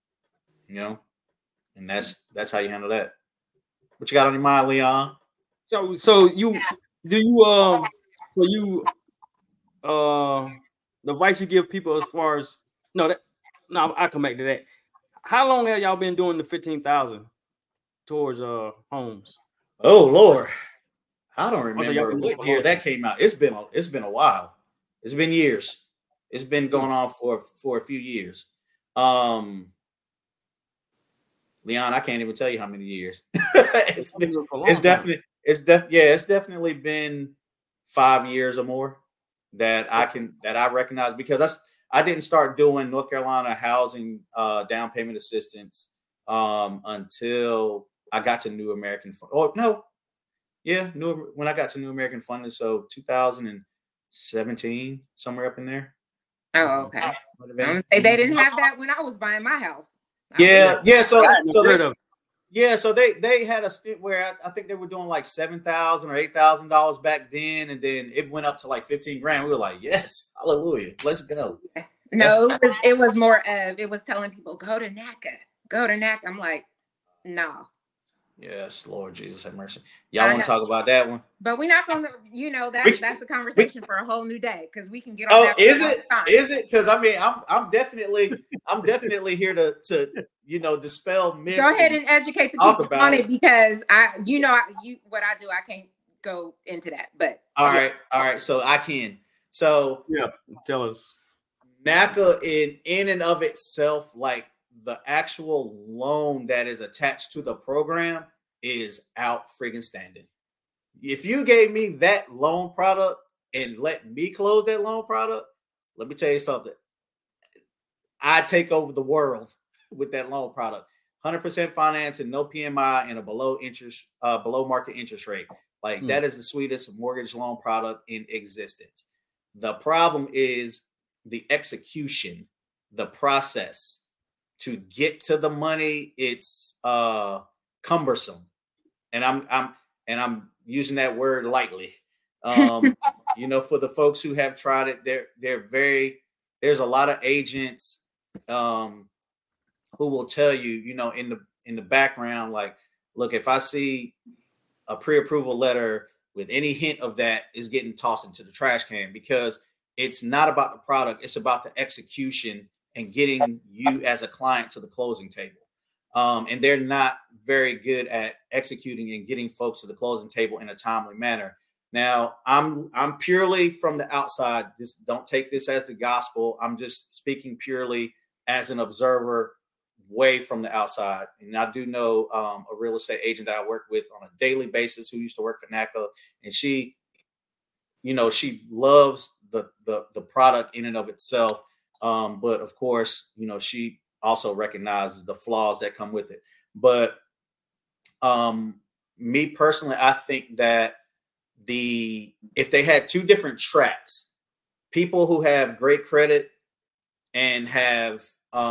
And that's how you handle that. What you got on your mind, Leon? So you the advice you give people as far as I come back to that. How long have y'all been doing the 15,000 towards homes? Oh Lord, I don't remember what year that came out. It's been a while. It's been years. It's been going on for a few years. Leon, I can't even tell you how many years. It's definitely been 5 years or more that I recognize, because I didn't start doing North Carolina housing down payment assistance until I got to New American. When I got to New American Funding, so 2017, somewhere up in there. Oh, okay. I'm gonna say they didn't have that when I was buying my house. So they had a stint where I think they were doing like $7,000 or $8,000 back then, and then it went up to like 15 grand. We were like, yes, hallelujah, let's go. No, it was more of, it was telling people, go to NACA. I'm like, no. Yes, Lord Jesus have mercy. Y'all want to talk about that one? But we're not going to, that's the conversation for a whole new day, because we can get on that. Is it? Because I mean, I'm definitely here to dispel myths. Go ahead and educate the people on it, because what I do, I can't go into that. But all right. So I can. So tell us. NACA in and of itself, like the actual loan that is attached to the program, is out friggin' standing. If you gave me that loan product and let me close that loan product, let me tell you something. I take over the world with that loan product. 100% financing, no PMI, and a below market interest rate. Like that is the sweetest mortgage loan product in existence. The problem is the execution, the process to get to the money. It's cumbersome, and I'm using that word lightly. For the folks who have tried it, there's a lot of agents who will tell you, in the background, like, look, if I see a pre-approval letter with any hint of that, is getting tossed into the trash can, because it's not about the product. It's about the execution and getting you as a client to the closing table. And they're not very good at executing and getting folks to the closing table in a timely manner. Now, I'm purely from the outside. Just don't take this as the gospel. I'm just speaking purely as an observer, way from the outside. And I do know a real estate agent that I work with on a daily basis who used to work for NACA, and she loves the product in and of itself. But of course, she also recognizes the flaws that come with it. But me personally, I think that if they had two different tracks, people who have great credit and have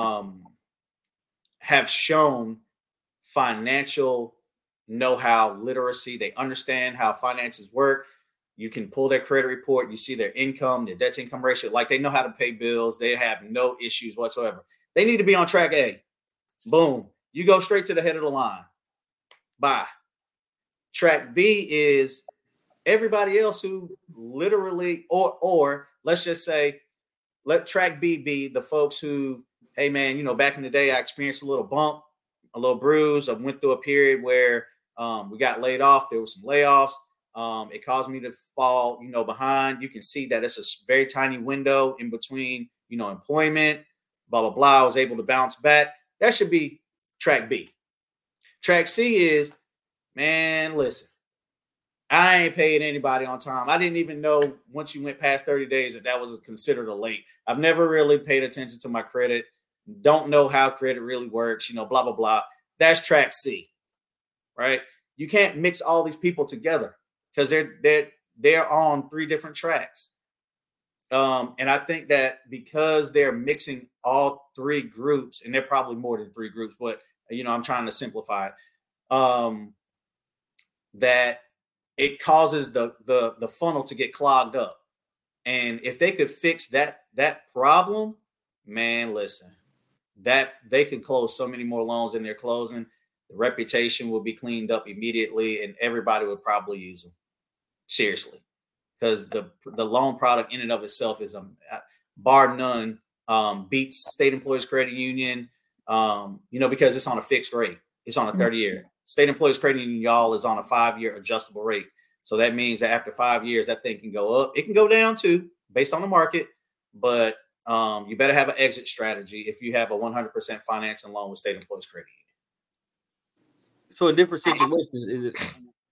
shown financial know-how, literacy, they understand how finances work. You can pull their credit report. You see their income, their debt to income ratio. Like they know how to pay bills. They have no issues whatsoever. They need to be on track A. Boom. You go straight to the head of the line. Bye. Track B is everybody else who literally, or let's just say, let track B be the folks who, hey man, you know, back in the day, I experienced a little bump, a little bruise. I went through a period where we got laid off. There were some layoffs. It caused me to fall, you know, behind. You can see that it's a very tiny window in between, you know, employment, blah, blah, blah. I was able to bounce back. That should be track B. Track C is, man, listen, I ain't paid anybody on time. I didn't even know once you went past 30 days that was considered a late. I've never really paid attention to my credit. Don't know how credit really works, you know, blah, blah, blah. That's track C, right? You can't mix all these people together because they're on 3 different tracks. And I think that because they're mixing all 3 groups, and they're probably more than 3 groups, but, you know, I'm trying to simplify it, that it causes the funnel to get clogged up. And if they could fix that problem, man, listen, that they can close so many more loans than they're closing. The reputation will be cleaned up immediately, and everybody would probably use them. Seriously, because the loan product in and of itself is bar none beats State Employees Credit Union. You know, because it's on a fixed rate. It's on a 30-year. State Employees Credit Union, y'all, is on a 5-year adjustable rate. So that means that after 5 years, that thing can go up. It can go down too, based on the market. But you better have an exit strategy if you have a 100% financing loan with State Employees Credit Union. So in different situations, is it?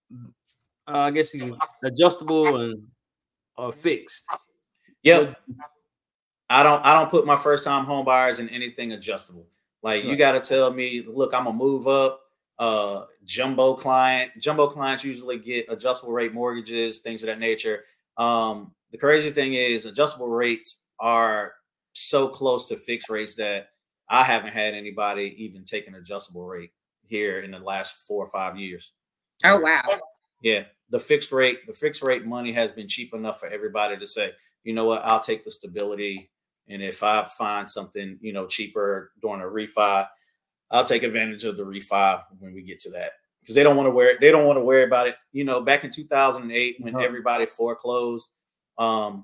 I guess it's adjustable and fixed. Yep. I don't put my first time home buyers in anything adjustable. Like you got to tell me, look, I'm gonna move up. Jumbo clients usually get adjustable rate mortgages, things of that nature. The crazy thing is adjustable rates are so close to fixed rates that I haven't had anybody even take an adjustable rate here in the last 4 or 5 years. Oh, wow. Yeah. The fixed rate money has been cheap enough for everybody to say, you know what, I'll take the stability. And if I find something, you know, cheaper during a refi, I'll take advantage of the refi when we get to that, because they don't want to worry about it. You know, back in 2008, when everybody foreclosed, you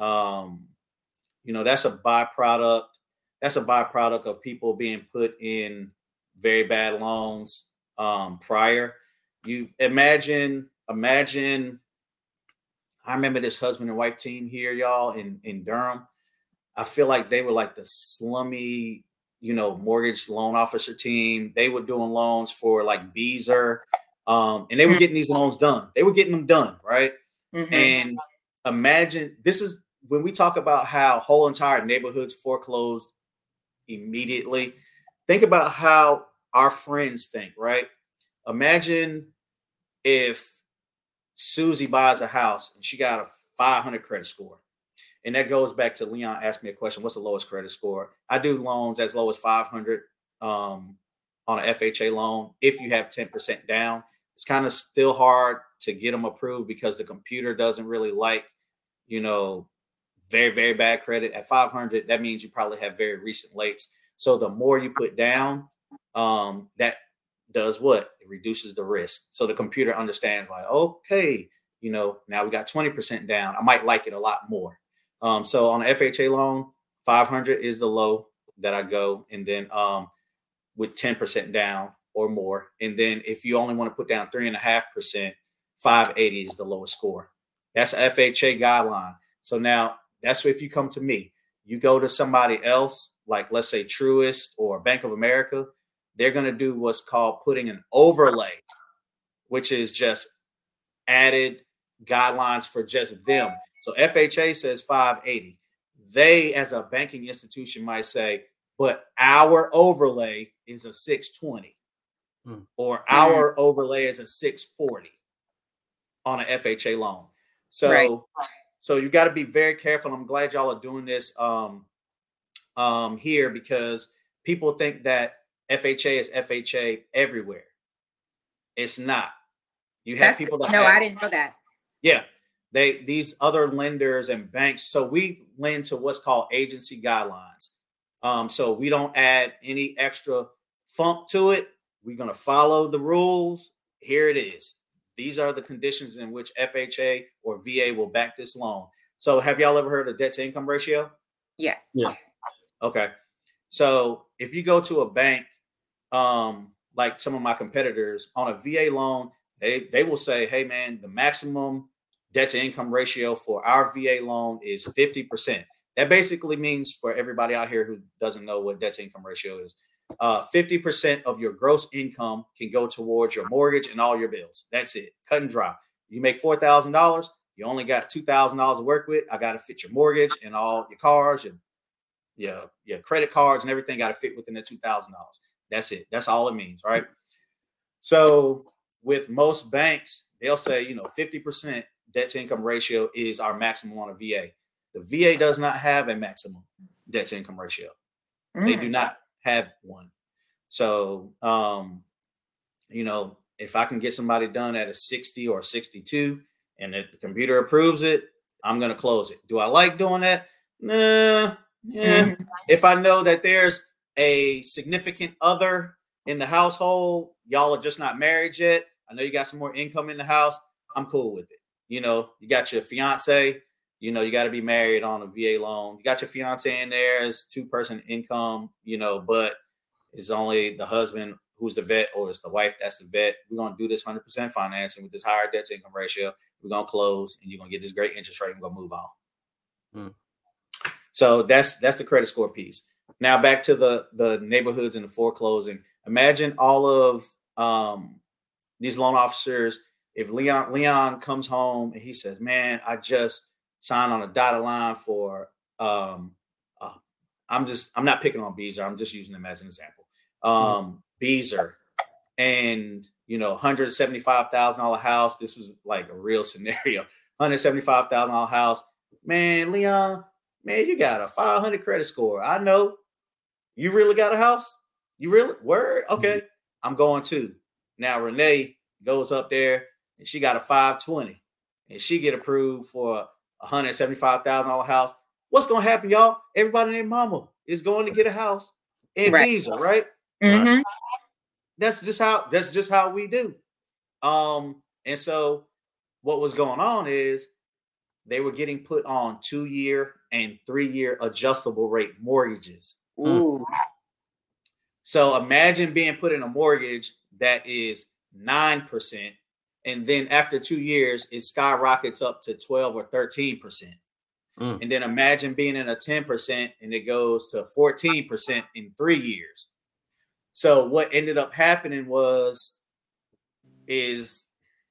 know, that's a byproduct. That's a byproduct of people being put in very bad loans prior. You imagine. I remember this husband and wife team here, y'all, in Durham. I feel like they were like the slummy, you know, mortgage loan officer team. They were doing loans for like Beezer, and they were getting these loans done. They were getting them done, right? Mm-hmm. And imagine, this is when we talk about how whole entire neighborhoods foreclosed immediately. Think about how our friends think, right? Imagine if Susie buys a house and she got a 500 credit score. And that goes back to Leon asked me a question, what's the lowest credit score? I do loans as low as 500 on an FHA loan. If you have 10% down, it's kind of still hard to get them approved because the computer doesn't really like, you know, very, very bad credit. At 500, that means you probably have very recent lates. So the more you put down, that does what? It reduces the risk. So the computer understands like, okay, you know, now we got 20% down. I might like it a lot more. So on an FHA loan, 500 is the low that I go. And then with 10% down or more. And then if you only want to put down 3.5%, 580 is the lowest score. That's an FHA guideline. So now that's if you come to me, you go to somebody else, like let's say Truist or Bank of America, they're going to do what's called putting an overlay, which is just added guidelines for just them. So FHA says 580. They, as a banking institution, might say, but our overlay is a 620 or our overlay is a 640 on an FHA loan. So, So you got to be very careful. I'm glad y'all are doing this here because people think that FHA is FHA everywhere. It's not. You have people that I didn't know that. Yeah. these other lenders and banks. So we lend to what's called agency guidelines. So we don't add any extra funk to it. We're going to follow the rules. Here it is. These are the conditions in which FHA or VA will back this loan. So have y'all ever heard of debt to income ratio? Yes. Yeah. Okay. So if you go to a bank, like some of my competitors on a VA loan, they will say, hey man, the maximum debt to income ratio for our VA loan is 50%. That basically means, for everybody out here who doesn't know what debt to income ratio is, 50% of your gross income can go towards your mortgage and all your bills. That's it. Cut and dry. You make $4,000. You only got $2,000 to work with. I got to fit your mortgage and all your cars, your credit cards and everything got to fit within the $2,000. That's it. That's all it means, right? So with most banks, they'll say, 50% debt to income ratio is our maximum on a VA. The VA does not have a maximum debt to income ratio. They do not have one. So, if I can get somebody done at a 60 or 62 and if the computer approves it, I'm going to close it. Do I like doing that? Nah. Yeah. If I know that there's a significant other in the household, y'all are just not married yet, I know you got some more income in the house, I'm cool with it. You got your fiance, you got to be married on a VA loan. You got your fiance in there as 2-person income, but it's only the husband who's the vet or it's the wife that's the vet. We're going to do this 100% financing with this higher debt to income ratio. We're going to close and you're going to get this great interest rate and we're going to move on. So that's the credit score piece. Now back to the neighborhoods and the foreclosing. Imagine all of these loan officers. If Leon comes home and he says, man, I just signed on a dotted line for I'm not picking on Beezer. I'm just using them as an example. Beezer and $175,000 house. This was like a real scenario. $175,000 house. Man, Leon, man, you got a 500 credit score. I know. You really got a house? You really? Word? Okay. I'm going to. Now Renee goes up there and she got a 520 and she get approved for a $175,000 house. What's going to happen, y'all? Everybody named Mama is going to get a house in Beezer, right? Mm-hmm. That's just how we do. And so what was going on is they were getting put on 2-year and 3-year adjustable rate mortgages. Ooh. So imagine being put in a mortgage that is 9%. And then after 2 years, it skyrockets up to 12 or 13%. And then imagine being in a 10% and it goes to 14% in 3 years. So what ended up happening is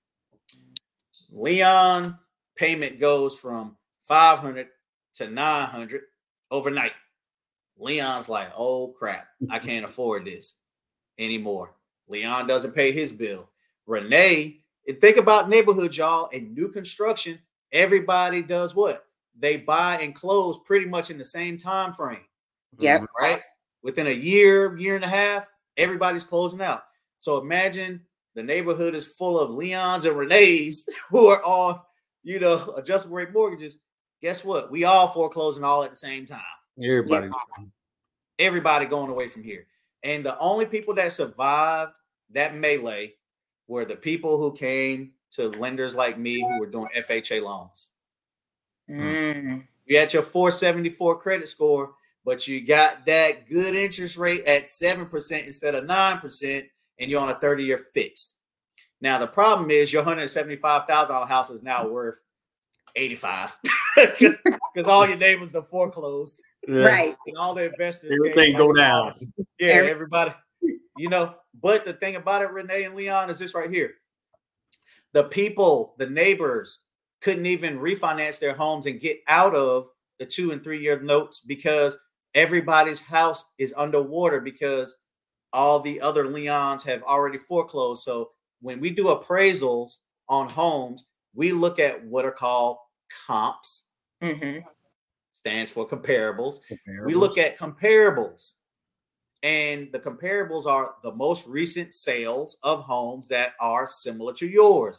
Leon payment goes from 500 to 900 overnight. Leon's like, oh crap, I can't afford this anymore. Leon doesn't pay his bill. Renee, and think about neighborhoods, y'all, in new construction, everybody does what? They buy and close pretty much in the same time frame. Yep. Right? Within a year and a half, everybody's closing out. So imagine the neighborhood is full of Leons and Renees who are on, adjustable rate mortgages. Guess what? We all foreclosing all at the same time. Everybody going away from here. And the only people that survived that melee were the people who came to lenders like me who were doing FHA loans. You had your 474 credit score, but you got that good interest rate at 7% instead of 9%, and you're on a 30-year fixed. Now, the problem is your $175,000 house is now worth $85 because all your neighbors are foreclosed. Right. And all the investors. Everything go down. Yeah, everybody. But the thing about it, Renee and Leon, is this right here. The people, the neighbors, couldn't even refinance their homes and get out of the 2 and 3 year notes because everybody's house is underwater because all the other Leons have already foreclosed. So when we do appraisals on homes, we look at what are called comps. Stands for comparables. We look at comparables. And the comparables are the most recent sales of homes that are similar to yours.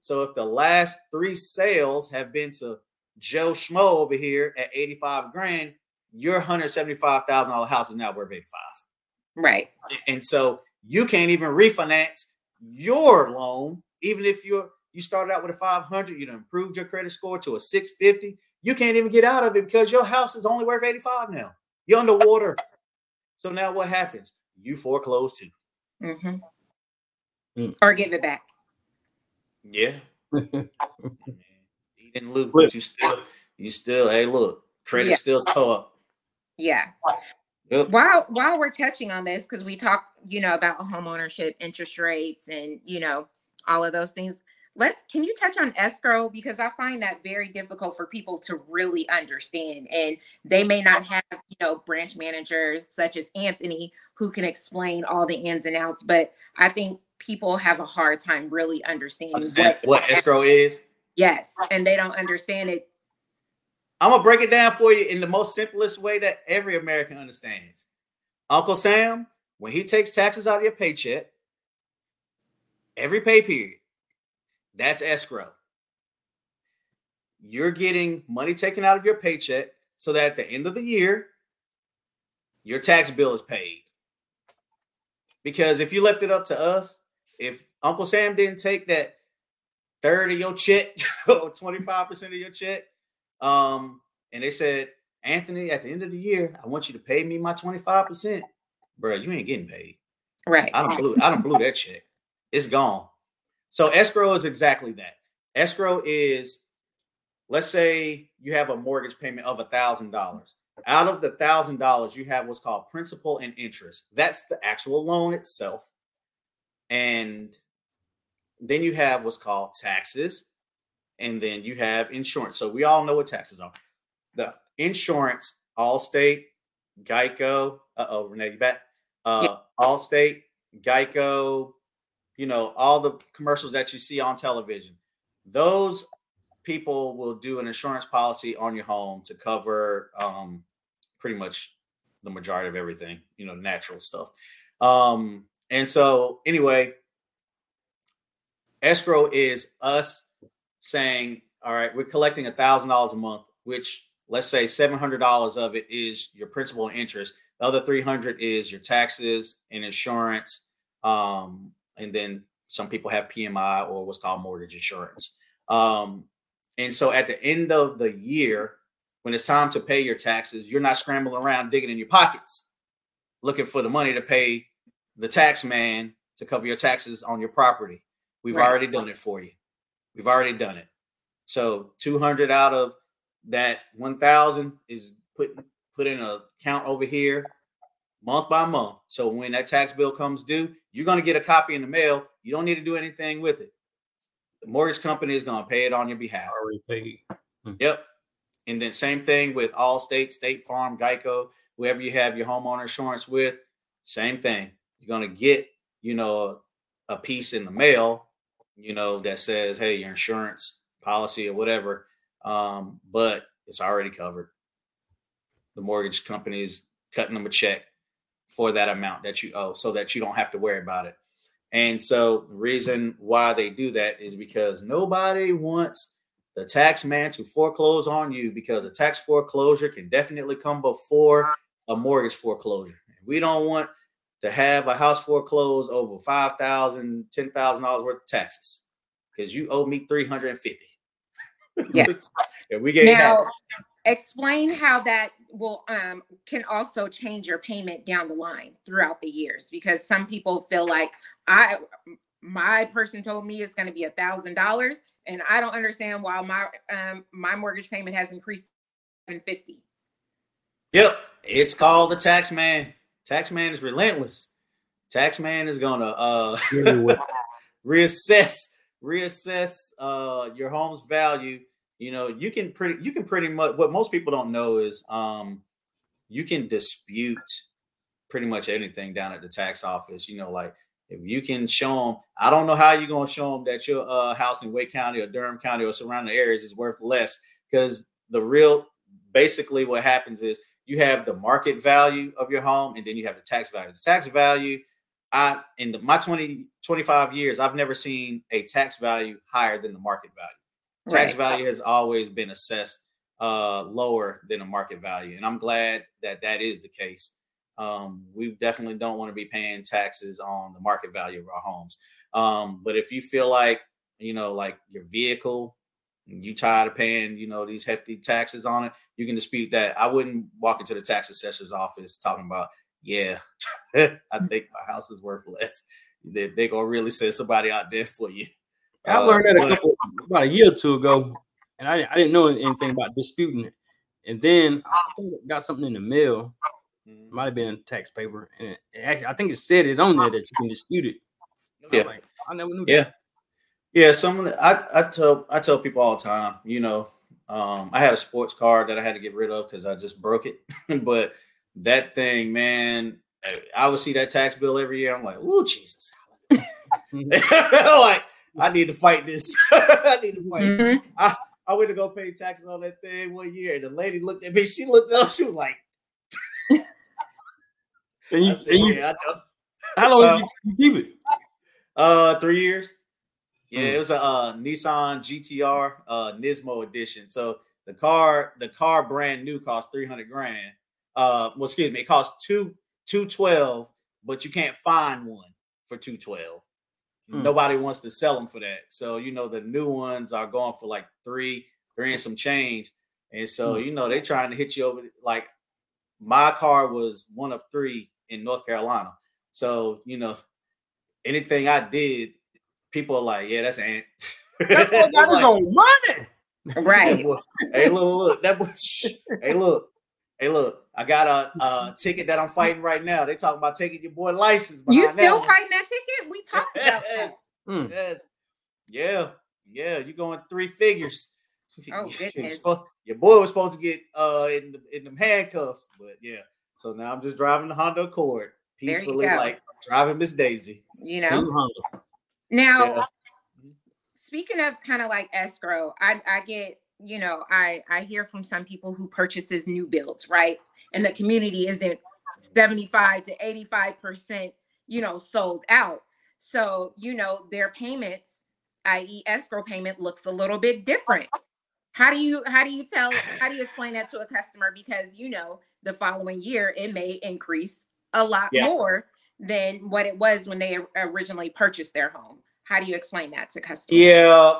So if the last 3 sales have been to Joe Schmo over here at 85 grand, your $175,000 house is now worth 85. Right. And so you can't even refinance your loan, even if you started out with a 500, you improved your credit score to a 650. You can't even get out of it because your house is only worth 85 now. You're underwater. So now what happens? You foreclose too. Mm-hmm. Or give it back. Yeah. You didn't lose, but you still, hey, look, credit still tore up. Yeah. Yep. While we're touching on this, because we talk, about home ownership, interest rates, and all of those things. Can you touch on escrow? Because I find that very difficult for people to really understand, and they may not have, branch managers such as Anthony who can explain all the ins and outs. But I think people have a hard time really understanding what escrow is. Yes, and they don't understand it. I'm going to break it down for you in the most simplest way that every American understands. Uncle Sam, when he takes taxes out of your paycheck, every pay period, that's escrow. You're getting money taken out of your paycheck so that at the end of the year, your tax bill is paid. Because if you left it up to us, if Uncle Sam didn't take that third of your check or 25% of your check, and they said, Anthony, at the end of the year, I want you to pay me my 25%. Bro, you ain't getting paid. Right. I don't blew that check. It's gone. So escrow is exactly that. Escrow is, let's say you have a mortgage payment of $1,000. Out of the $1,000, you have what's called principal and interest. That's the actual loan itself. And then you have what's called taxes. And then you have insurance. So we all know what taxes are. The insurance, Allstate, Geico. Renee, you back? Allstate, Geico, all the commercials that you see on television. Those people will do an insurance policy on your home to cover pretty much the majority of everything, natural stuff. And so anyway, escrow is us saying, all right, we're collecting $1,000 a month, which let's say $700 of it is your principal and interest. The other $300 is your taxes and insurance. And then some people have PMI or what's called mortgage insurance. And so at the end of the year, when it's time to pay your taxes, you're not scrambling around digging in your pockets, looking for the money to pay the tax man to cover your taxes on your property. We've already done it for you. We've already done it. So 200 out of that 1,000 is put in an account over here month by month. So when that tax bill comes due, you're going to get a copy in the mail. You don't need to do anything with it. The mortgage company is going to pay it on your behalf. Already paid. Yep. And then same thing with Allstate, State Farm, Geico, whoever you have your homeowner insurance with, same thing. You're going to get, a piece in the mail, that says, hey, your insurance policy or whatever. But it's already covered. The mortgage company is cutting them a check for that amount that you owe so that you don't have to worry about it. And so the reason why they do that is because nobody wants the tax man to foreclose on you, because a tax foreclosure can definitely come before a mortgage foreclosure. We don't want to have a house foreclosed over $5,000, $10,000 worth of taxes because you owe me $350. Yes. And we get now, explain how that will can also change your payment down the line throughout the years, because some people feel like my person told me it's going to be $1,000, and I don't understand why my mortgage payment has increased to $750. Yep, it's called the tax man. Tax man is relentless. Tax man is gonna reassess your home's value. You can pretty much, what most people don't know is you can dispute pretty much anything down at the tax office. Like if you can show them, I don't know how you're gonna show them that your house in Wake County or Durham County or surrounding areas is worth less, because basically what happens is you have the market value of your home, and then you have the tax value. The tax value my 25 years, I've never seen a tax value higher than the market value. Tax value has always been assessed lower than a market value. And I'm glad that is the case. We definitely don't want to be paying taxes on the market value of our homes. But if you feel like, like your vehicle, you tired of paying, these hefty taxes on it, you can dispute that. I wouldn't walk into the tax assessor's office talking about, I think my house is worth less. They're going to really send somebody out there for you. I learned that about a year or two ago, and I didn't know anything about disputing it. And then I got something in the mail. It might have been a tax paper, and actually, I think it said it on there that you can dispute it. Yeah, I never knew that. Yeah. I tell people all the time. I had a sports car that I had to get rid of because I just broke it. But that thing, man, I would see that tax bill every year. I'm like, oh Jesus, like I need to fight this. I need to fight. Mm-hmm. I went to go pay taxes on that thing one year, and the lady looked at me. She looked up. She was like. I know. How long did you keep it? 3 years. Yeah, it was a Nissan GTR Nismo edition. So the car brand new cost $300,000. It cost $212, but you can't find one for $212. Nobody wants to sell them for that. So the new ones are going for like three and some change. And so they're trying to hit you over. Like my car was one of 3 in North Carolina. So, anything I did, people are like, yeah, that's Ant. That boy got his own money. Right. Hey, look. That boy, hey, look. I got a ticket that I'm fighting right now. They talking about taking your boy license. You still fighting that ticket? We talked about that. Yes. Yeah. You going 3 figures. Oh, goodness. Your boy was supposed to get in them handcuffs, but yeah. So now I'm just driving the Honda Accord peacefully, like driving Miss Daisy. Now, speaking of kind of like escrow, I get, I hear from some people who purchases new builds, right? And the community isn't 75 to 85%, sold out. So, their payments, i.e. escrow payment, looks a little bit different. How do you explain that to a customer? Because, the following year, it may increase a lot more than what it was when they originally purchased their home. How do you explain that to customers? Yeah.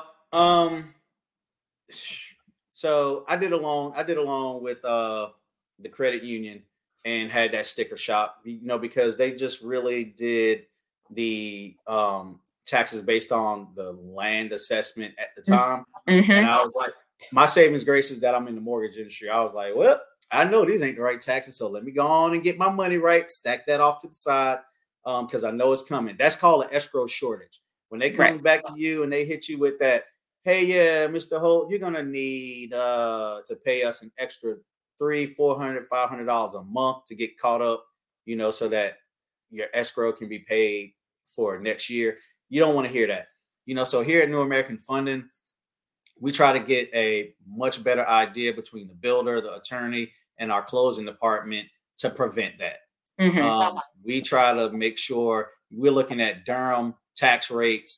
So I did a loan with the credit union and had that sticker shock, because they just really did the taxes based on the land assessment at the time. Mm-hmm. And I was like, my savings grace is that I'm in the mortgage industry. I was like, well, I know these ain't the right taxes, so let me go on and get my money right, stack that off to the side, because I know it's coming. That's called an escrow shortage. When they come back to you and they hit you with that, hey, yeah, Mr. Holt, you're gonna need to pay us an extra $300, $400, $500 a month to get caught up, so that your escrow can be paid for next year. You don't want to hear that, So here at New American Funding, we try to get a much better idea between the builder, the attorney, and our closing department to prevent that. Mm-hmm. We try to make sure we're looking at Durham tax rates,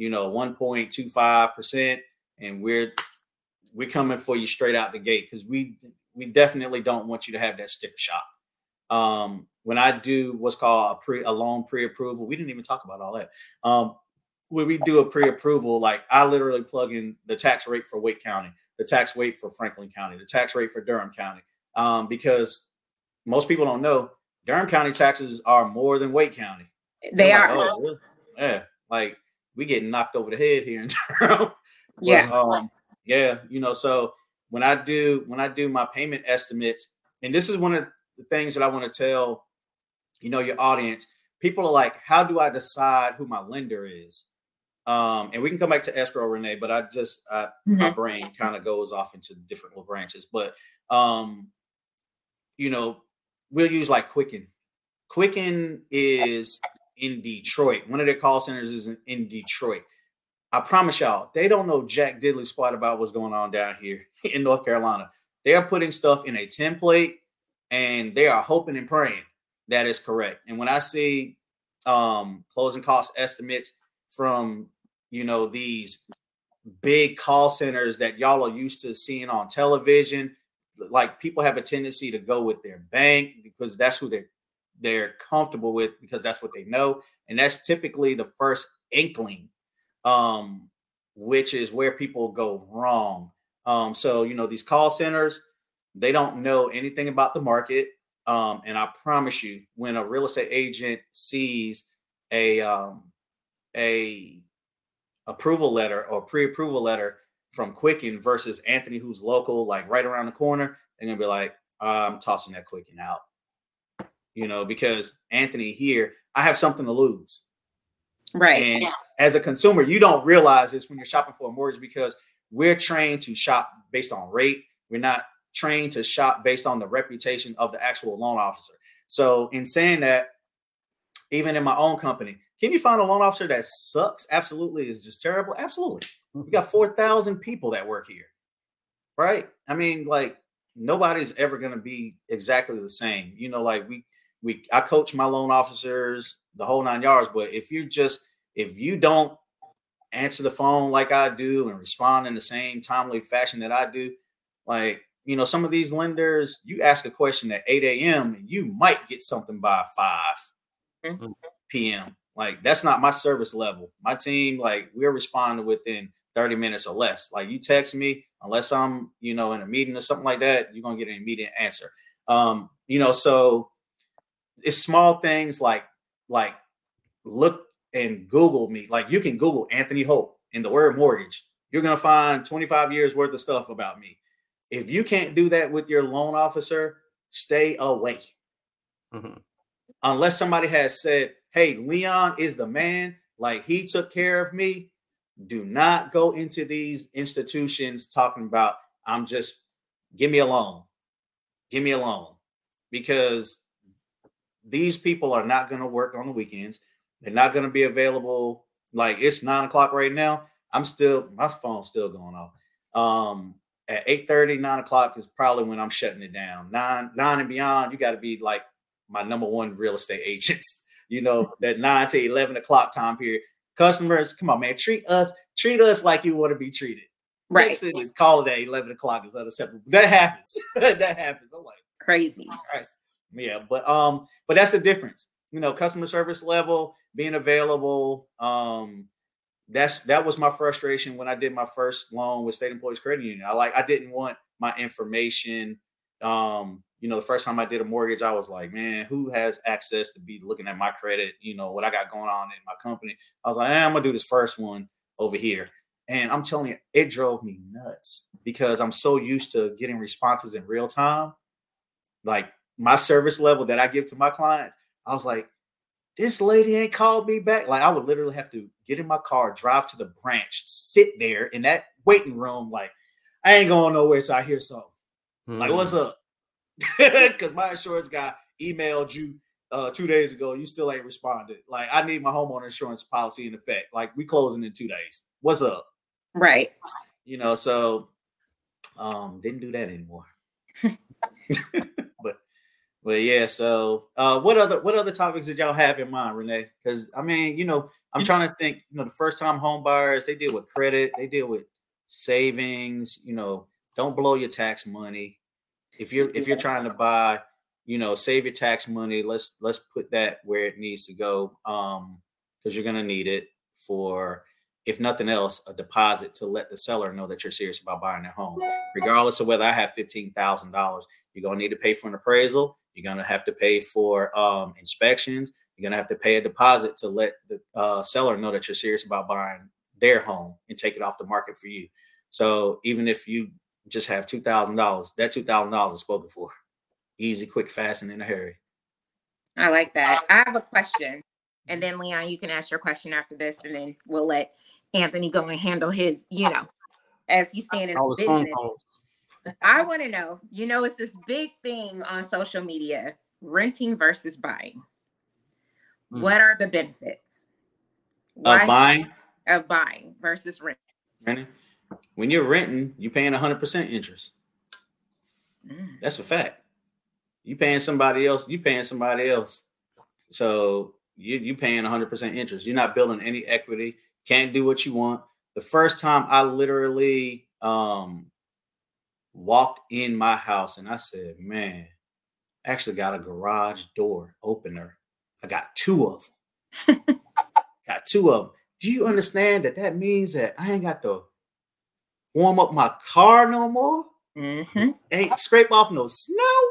1.25%, and we're coming for you straight out the gate, because we definitely don't want you to have that sticker shock. When I do what's called a loan pre-approval, we didn't even talk about all that. When we do a pre-approval, like I literally plug in the tax rate for Wake County, the tax rate for Franklin County, the tax rate for Durham County, because most people don't know Durham County taxes are more than Wake County. They are. Oh, really? Yeah, like we getting knocked over the head here in Durham. So when I do my payment estimates, and this is one of the things that I want to tell, your audience, people are like, how do I decide who my lender is? And we can come back to escrow, Renee, but my brain kind of goes off into different little branches. But, we'll use like Quicken. Quicken is in Detroit. One of their call centers is in Detroit. I promise y'all, they don't know jack diddly squat about what's going on down here in North Carolina. They are putting stuff in a template and they are hoping and praying that is correct. And when I see closing cost estimates from, these big call centers that y'all are used to seeing on television. Like, people have a tendency to go with their bank because that's who they're comfortable with, because that's what they know. And that's typically the first inkling, which is where people go wrong. So, these call centers, they don't know anything about the market. And I promise you, when a real estate agent sees a approval letter or pre-approval letter from Quicken versus Anthony, who's local, like right around the corner, they're gonna be like, I'm tossing that Quicken out, because Anthony here, I have something to lose. Right. And as a consumer, you don't realize this when you're shopping for a mortgage, because we're trained to shop based on rate. We're not trained to shop based on the reputation of the actual loan officer. So in saying that, even in my own company, can you find a loan officer that sucks? Absolutely. Is just terrible? Absolutely. We got 4,000 people that work here, right? I mean, like, nobody's ever going to be exactly the same. I coach my loan officers the whole 9 yards, but if you don't answer the phone like I do and respond in the same timely fashion that I do, like, some of these lenders, you ask a question at 8 a.m. and you might get something by 5 p.m. Like, that's not my service level. My team, like, we're responding within 30 minutes or less. Like, you text me, unless I'm, in a meeting or something like that, you're going to get an immediate answer. So it's small things like look and Google me. Like, you can Google Anthony Hope in the word mortgage. You're going to find 25 years worth of stuff about me. If you can't do that with your loan officer, stay away. Mm-hmm. Unless somebody has said, hey, Leon is the man, like, he took care of me. Do not go into these institutions talking about, give me a loan. Give me a loan. Because these people are not going to work on the weekends. They're not going to be available. Like, it's 9:00 right now. My phone's still going off. At 8:30, 9:00 is probably when I'm shutting it down. 9 and beyond, you got to be like my number one real estate agents, that 9 to 11 o'clock time period. Customers, come on, man, treat us like you want to be treated. Right. Text it and call it at 11 o'clock is unacceptable. That happens. That happens. I'm like, crazy. Right. Yeah, but that's the difference. Customer service level, being available. That was my frustration when I did my first loan with State Employees Credit Union. I didn't want my information. The first time I did a mortgage, I was like, man, who has access to be looking at my credit? What I got going on in my company. I was like, I'm gonna do this first one over here. And I'm telling you, it drove me nuts because I'm so used to getting responses in real time. Like, my service level that I give to my clients, I was like, this lady ain't called me back. Like, I would literally have to get in my car, drive to the branch, sit there in that waiting room. Like, I ain't going nowhere till I hear something. Like, what's up? Because my insurance guy emailed you 2 days ago. You still ain't responded. Like, I need my homeowner insurance policy in effect. Like, we closing in 2 days. What's up? Right. So didn't do that anymore. But yeah, so what other topics did y'all have in mind, Renee? Because I mean, I'm trying to think. The first time home buyers, they deal with credit, they deal with savings. Don't blow your tax money. If you're trying to buy, save your tax money. Let's put that where it needs to go, because you're gonna need it for, if nothing else, a deposit to let the seller know that you're serious about buying their home. Regardless of whether I have $15,000, you're gonna need to pay for an appraisal. You're going to have to pay for inspections. You're going to have to pay a deposit to let the seller know that you're serious about buying their home and take it off the market for you. So even if you just have $2,000, that $2,000 is spoken for. Easy, quick, fast, and in a hurry. I like that. I have a question. And then, Leon, you can ask your question after this, and then we'll let Anthony go and handle his, as you stand in his business. I want to know, it's this big thing on social media, renting versus buying. What are the benefits? Of buying versus renting? When you're renting, you're paying 100% interest. That's a fact. You paying somebody else. So you paying 100% interest. You're not building any equity. Can't do what you want. The first time I literally walked in my house and I said, man, I actually got a garage door opener. I got 2 of them. Got 2 of them. Do you understand that means that I ain't got to warm up my car no more? Mm-hmm. Ain't scrape off no snow?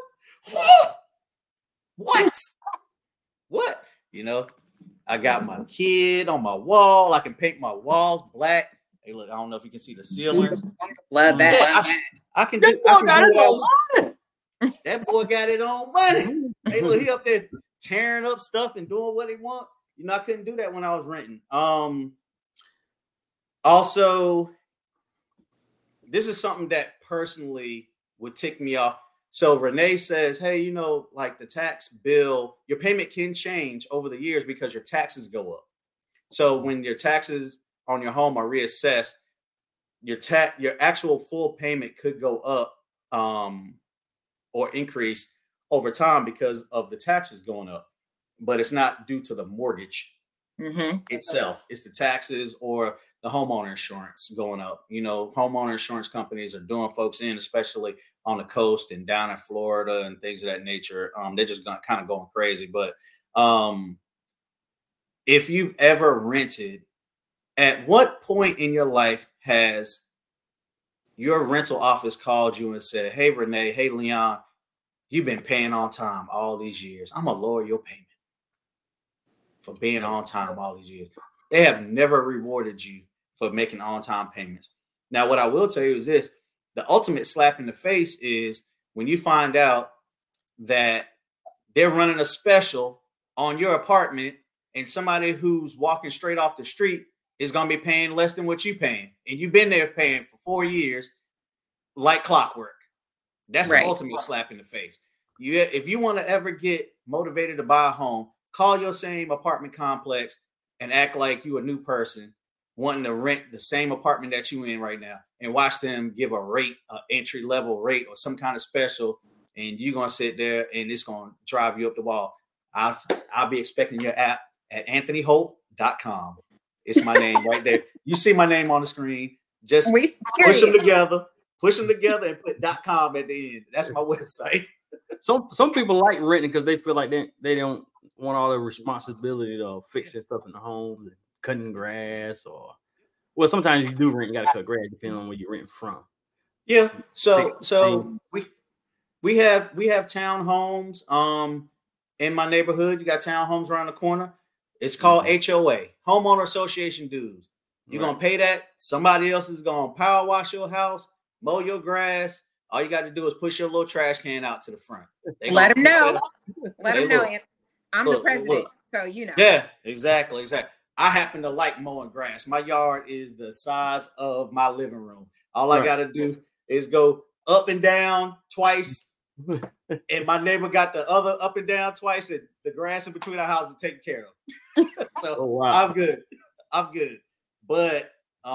What? What? You know, I got my kid on my wall. I can paint my walls black. Hey, look, I don't know if you can see the ceilings. Love that. Yeah, I can do that. That boy got it on money. Hey, look, he up there tearing up stuff and doing what he want. You know, I couldn't do that when I was renting. Also, this is something that personally would tick me off. So Renee says, hey, you know, like the tax bill, your payment can change over the years because your taxes go up. So when your taxes on your home are reassessed, your actual full payment could go up or increase over time because of the taxes going up. But it's not due to the mortgage itself. It's the taxes or the homeowner insurance going up. You know, homeowner insurance companies are doing folks in, especially on the coast and down in Florida and things of that nature. They're just kind of going crazy. But if you've ever rented, at what point in your life has your rental office called you and said, hey, Renee, hey, Leon, you've been paying on time all these years. I'm going to lower your payment for being on time all these years. They have never rewarded you for making on-time payments. Now, what I will tell you is this. The ultimate slap in the face is when you find out that they're running a special on your apartment and somebody who's walking straight off the street is going to be paying less than what you're paying. And you've been there paying for 4 years like clockwork. That's the ultimate slap in the face. If you want to ever get motivated to buy a home, call your same apartment complex and act like you a new person wanting to rent the same apartment that you in right now and watch them give a rate, an entry level rate or some kind of special. And you're going to sit there and it's going to drive you up the wall. I'll be expecting your app at anthonyhope.com. It's my name right there. You see my name on the screen. Just push them together and put .com at the end. That's my website. Some people like renting because they feel like they don't want all the responsibility of fixing stuff in the home, cutting grass, or sometimes you do rent, you got to cut grass depending on where you're renting from. Yeah. So we have townhomes in my neighborhood. You got townhomes around the corner. It's called HOA, Homeowner Association dues. You're going to pay that. Somebody else is going to power wash your house, mow your grass. All you got to do is push your little trash can out to the front. Let them know. Let them know. I'm the president, so you know. Yeah, exactly. I happen to like mowing grass. My yard is the size of my living room. All I got to do is go up and down twice. And my neighbor got the other up and down twice, and the grass in between our houses taken care of. So I'm good. But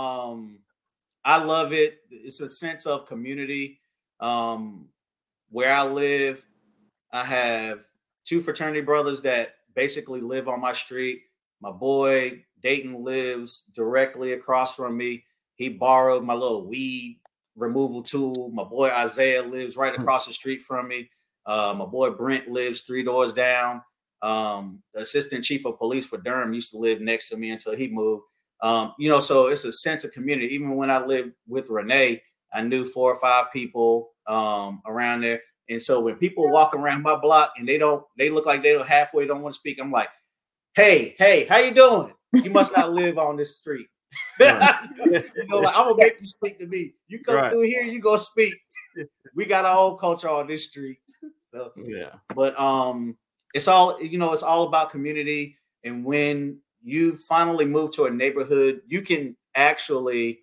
I love it. It's a sense of community. Where I live, I have 2 fraternity brothers that basically live on my street. My boy Dayton lives directly across from me. He borrowed my little weed removal tool. My boy Isaiah lives right across the street from me. My boy Brent lives 3 doors down. The assistant chief of police for Durham used to live next to me until he moved. So it's a sense of community. Even when I lived with Renee, I knew 4 or 5 people around there. And so when people walk around my block and they look like they don't halfway don't want to speak, I'm like, hey, how you doing? You must not live on this street. Like I'm gonna make you speak to me. You come through here, you go speak. We got our own culture on this street. So but it's all about community. And when you finally move to a neighborhood, you can actually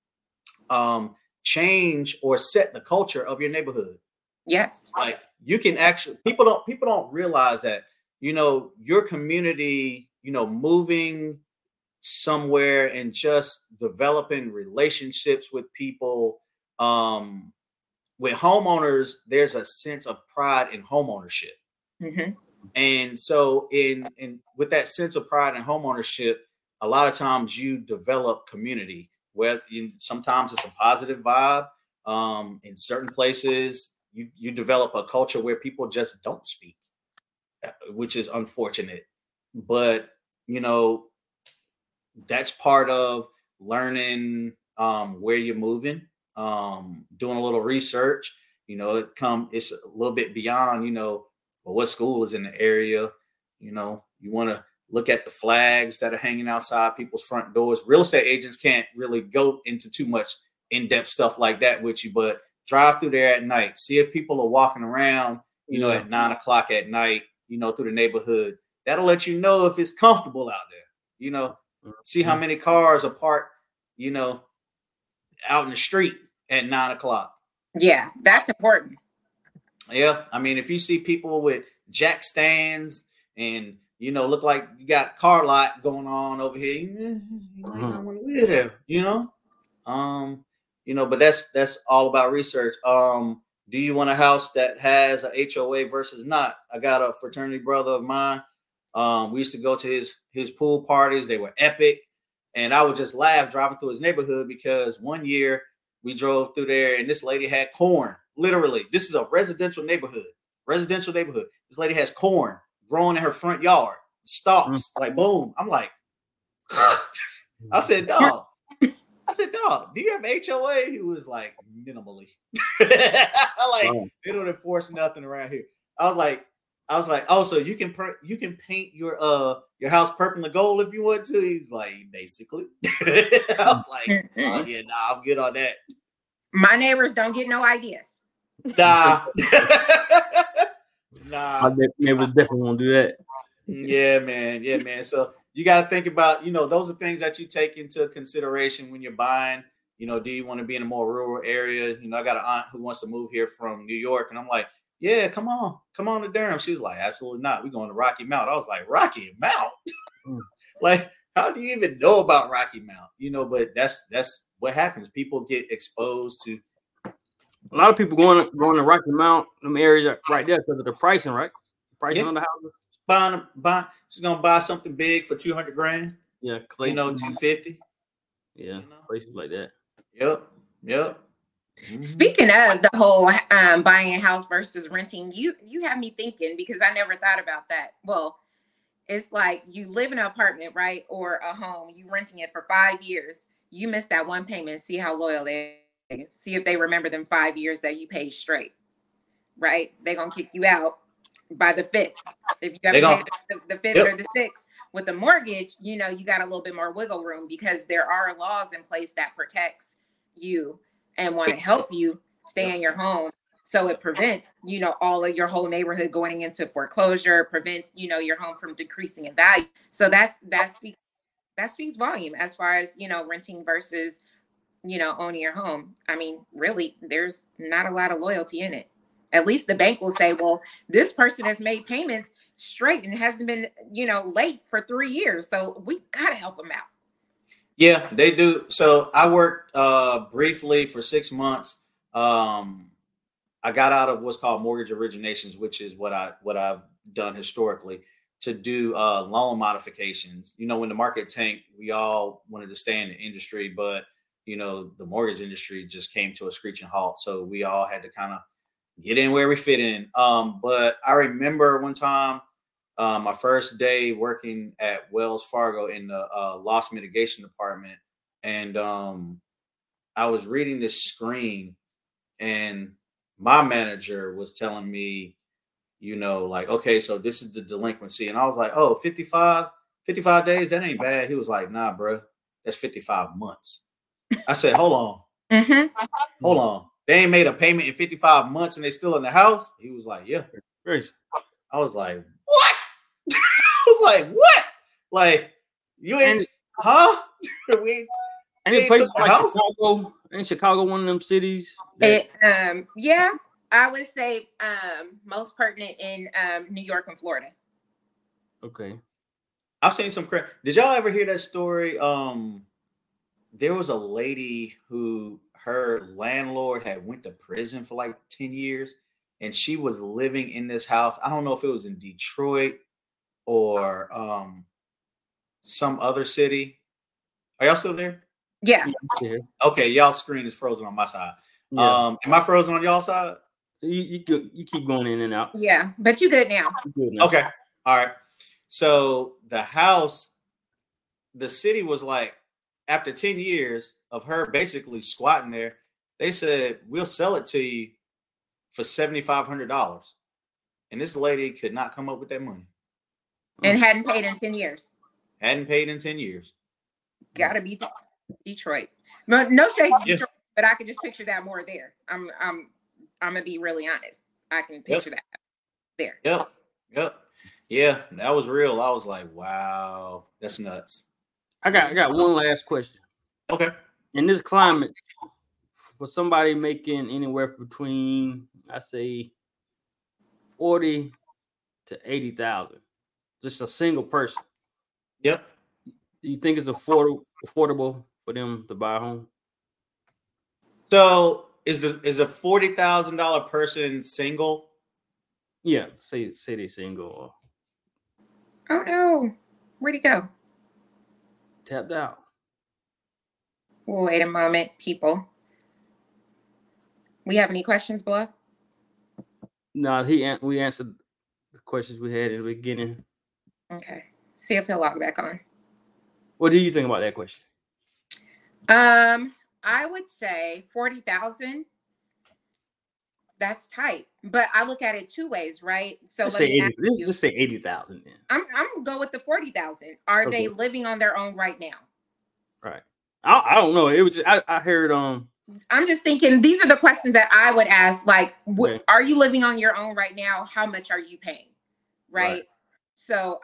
change or set the culture of your neighborhood. Yes. Like you can actually, people don't realize that, your community, moving somewhere and just developing relationships with people. With homeowners, there's a sense of pride in homeownership. And so in with that sense of pride and homeownership, a lot of times you develop community where sometimes it's a positive vibe. In certain places, you develop a culture where people just don't speak, which is unfortunate. But that's part of learning where you're moving, doing a little research. It's a little bit beyond, what school is in the area. You want to look at the flags that are hanging outside people's front doors. Real estate agents can't really go into too much in-depth stuff like that with you, but drive through there at night. See if people are walking around, at 9:00 at night, through the neighborhood. That'll let you know if it's comfortable out there. See how many cars are parked, out in the street at 9:00. Yeah, that's important. Yeah. I mean, if you see people with jack stands and, look like you got car lot going on over here, you might not want to live there, but that's all about research. Do you want a house that has a HOA versus not? I got a fraternity brother of mine. We used to go to his pool parties. They were epic. And I would just laugh driving through his neighborhood because one year we drove through there and this lady had corn. Literally, this is a residential neighborhood. This lady has corn growing in her front yard. Stalks, like boom. I'm like, I said, dog, do you have HOA? He was like, minimally. They don't enforce nothing around here. I was like, oh, so you can paint your house purple and gold if you want to. He's like, basically. I was like, oh yeah, nah, I'm good on that. My neighbors don't get no ideas. Nah. My neighbors definitely won't do that. Yeah, man. So you got to think about, those are things that you take into consideration when you're buying. Do you want to be in a more rural area? I got an aunt who wants to move here from New York, and I'm like, yeah, come on to Durham. She was like, absolutely not. We're going to Rocky Mount. I was like, Rocky Mount? Like, how do you even know about Rocky Mount? But that's what happens. People get exposed to. A lot of people going to Rocky Mount, them areas right there because of the pricing, right? Pricing on the houses. Buying. She's gonna buy something big for $200,000. Yeah, $250. Yeah, places like that. Yep. Speaking of the whole buying a house versus renting, you have me thinking, because I never thought about that. Well, it's like you live in an apartment, right? Or a home, you renting it for 5 years. You miss that one payment. See how loyal they are. See if they remember them 5 years that you paid straight, right? They're going to kick you out by the 5th. If you haven't paid the 5th or the 6th. With the mortgage, you got a little bit more wiggle room because there are laws in place that protects you and want to help you stay in your home. So it prevents, all of your whole neighborhood going into foreclosure, prevents, your home from decreasing in value. So that speaks volume as far as, renting versus, owning your home. I mean, really, there's not a lot of loyalty in it. At least the bank will say, well, this person has made payments straight and hasn't been, late for 3 years. So we got to help them out. Yeah, they do. So I worked briefly for 6 months. I got out of what's called mortgage originations, which is what I've done historically, to do loan modifications. When the market tanked, we all wanted to stay in the industry, but the mortgage industry just came to a screeching halt. So we all had to kind of get in where we fit in. But I remember one time, my first day working at Wells Fargo in the loss mitigation department. And I was reading this screen and my manager was telling me, like, okay, so this is the delinquency. And I was like, oh, 55 days, that ain't bad. He was like, nah, bro, that's 55 months. I said, hold on. Hold on. They ain't made a payment in 55 months and they still in the house? He was like, yeah. I was like, what? I was like, what? Like, you ain't, huh? Any place like Chicago? Ain't Chicago one of them cities? Yeah, I would say most pertinent in New York and Florida. Okay. I've seen some crap. Did y'all ever hear that story? There was a lady who her landlord had went to prison for like 10 years and she was living in this house. I don't know if it was in Detroit or some other city. Are y'all still there? Yeah. Okay, y'all screen is frozen on my side. Yeah. Am I frozen on y'all side? You keep going in and out. Yeah, but you good now. Okay. All right. So the house, the city was like, after 10 years of her basically squatting there, they said, we'll sell it to you for $7,500. And this lady could not come up with that money. And hadn't paid in 10 years. Hadn't paid in 10 years. Gotta be Detroit. No shade to Detroit, but I could just picture that more there. I'm gonna be really honest. I can picture that there. Yep. Yeah, that was real. I was like, wow, that's nuts. I got one last question. Okay. In this climate, for somebody making anywhere between, I say, 40 to 80,000, just a single person. Yep. Do you think it's affordable for them to buy a home? So is a $40,000 person single? Yeah, say they're single. Oh no, where'd he go? Tapped out. Wait a moment, people. We have any questions, boy? No, we answered the questions we had in the beginning. Okay. See if he'll log back on. What do you think about that question? I would say 40,000. That's tight, but I look at it two ways, right? So let's say 80,000. I'm gonna go with the 40,000. Are they living on their own right now? Right. I don't know. It was just, I heard I'm just thinking these are the questions that I would ask. Like, are you living on your own right now? How much are you paying? Right. So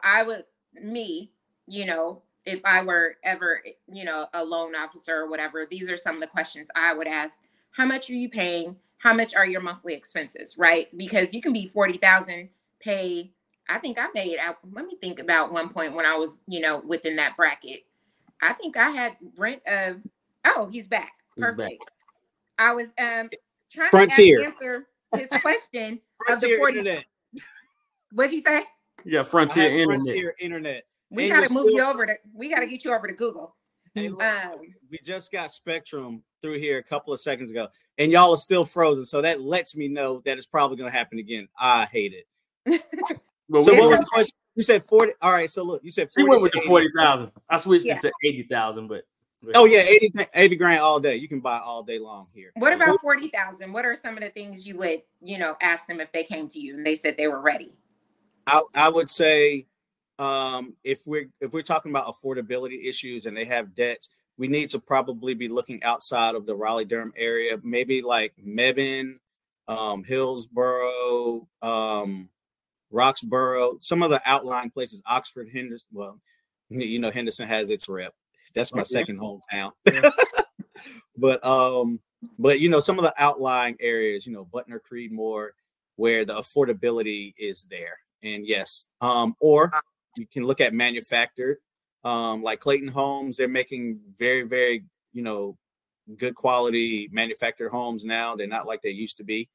if I were ever, a loan officer or whatever, these are some of the questions I would ask. How much are you paying? How much are your monthly expenses? Right. Because you can be 40,000 pay. I think I made out. Let me think about one point when I was, within that bracket. I think I had rent of, he's back. Perfect. I was trying to answer his question of the 40. Internet. What'd you say? Yeah, Frontier Internet. We got to move you over we got to get you over to Google. Hey, look, we just got Spectrum through here a couple of seconds ago, and y'all are still frozen. So that lets me know that it's probably going to happen again. I hate it. So what was the question? You said 40. All right. So look, you said 40. We went with the 40,000. I switched it to 80,000, but. Oh yeah, 80 grand all day. You can buy all day long here. What about 40,000? What are some of the things you would, ask them if they came to you and they said they were ready? I would say, if we're talking about affordability issues and they have debts, we need to probably be looking outside of the Raleigh-Durham area, maybe like Mebane, Hillsborough, Roxborough, some of the outlying places, Oxford, Henderson. Well, Henderson has its rep. That's my second hometown. But some of the outlying areas, Butner, Creedmoor, where the affordability is there. And yes, or you can look at manufactured, like Clayton Homes. They're making very, very, good quality manufactured homes now. They're not like they used to be.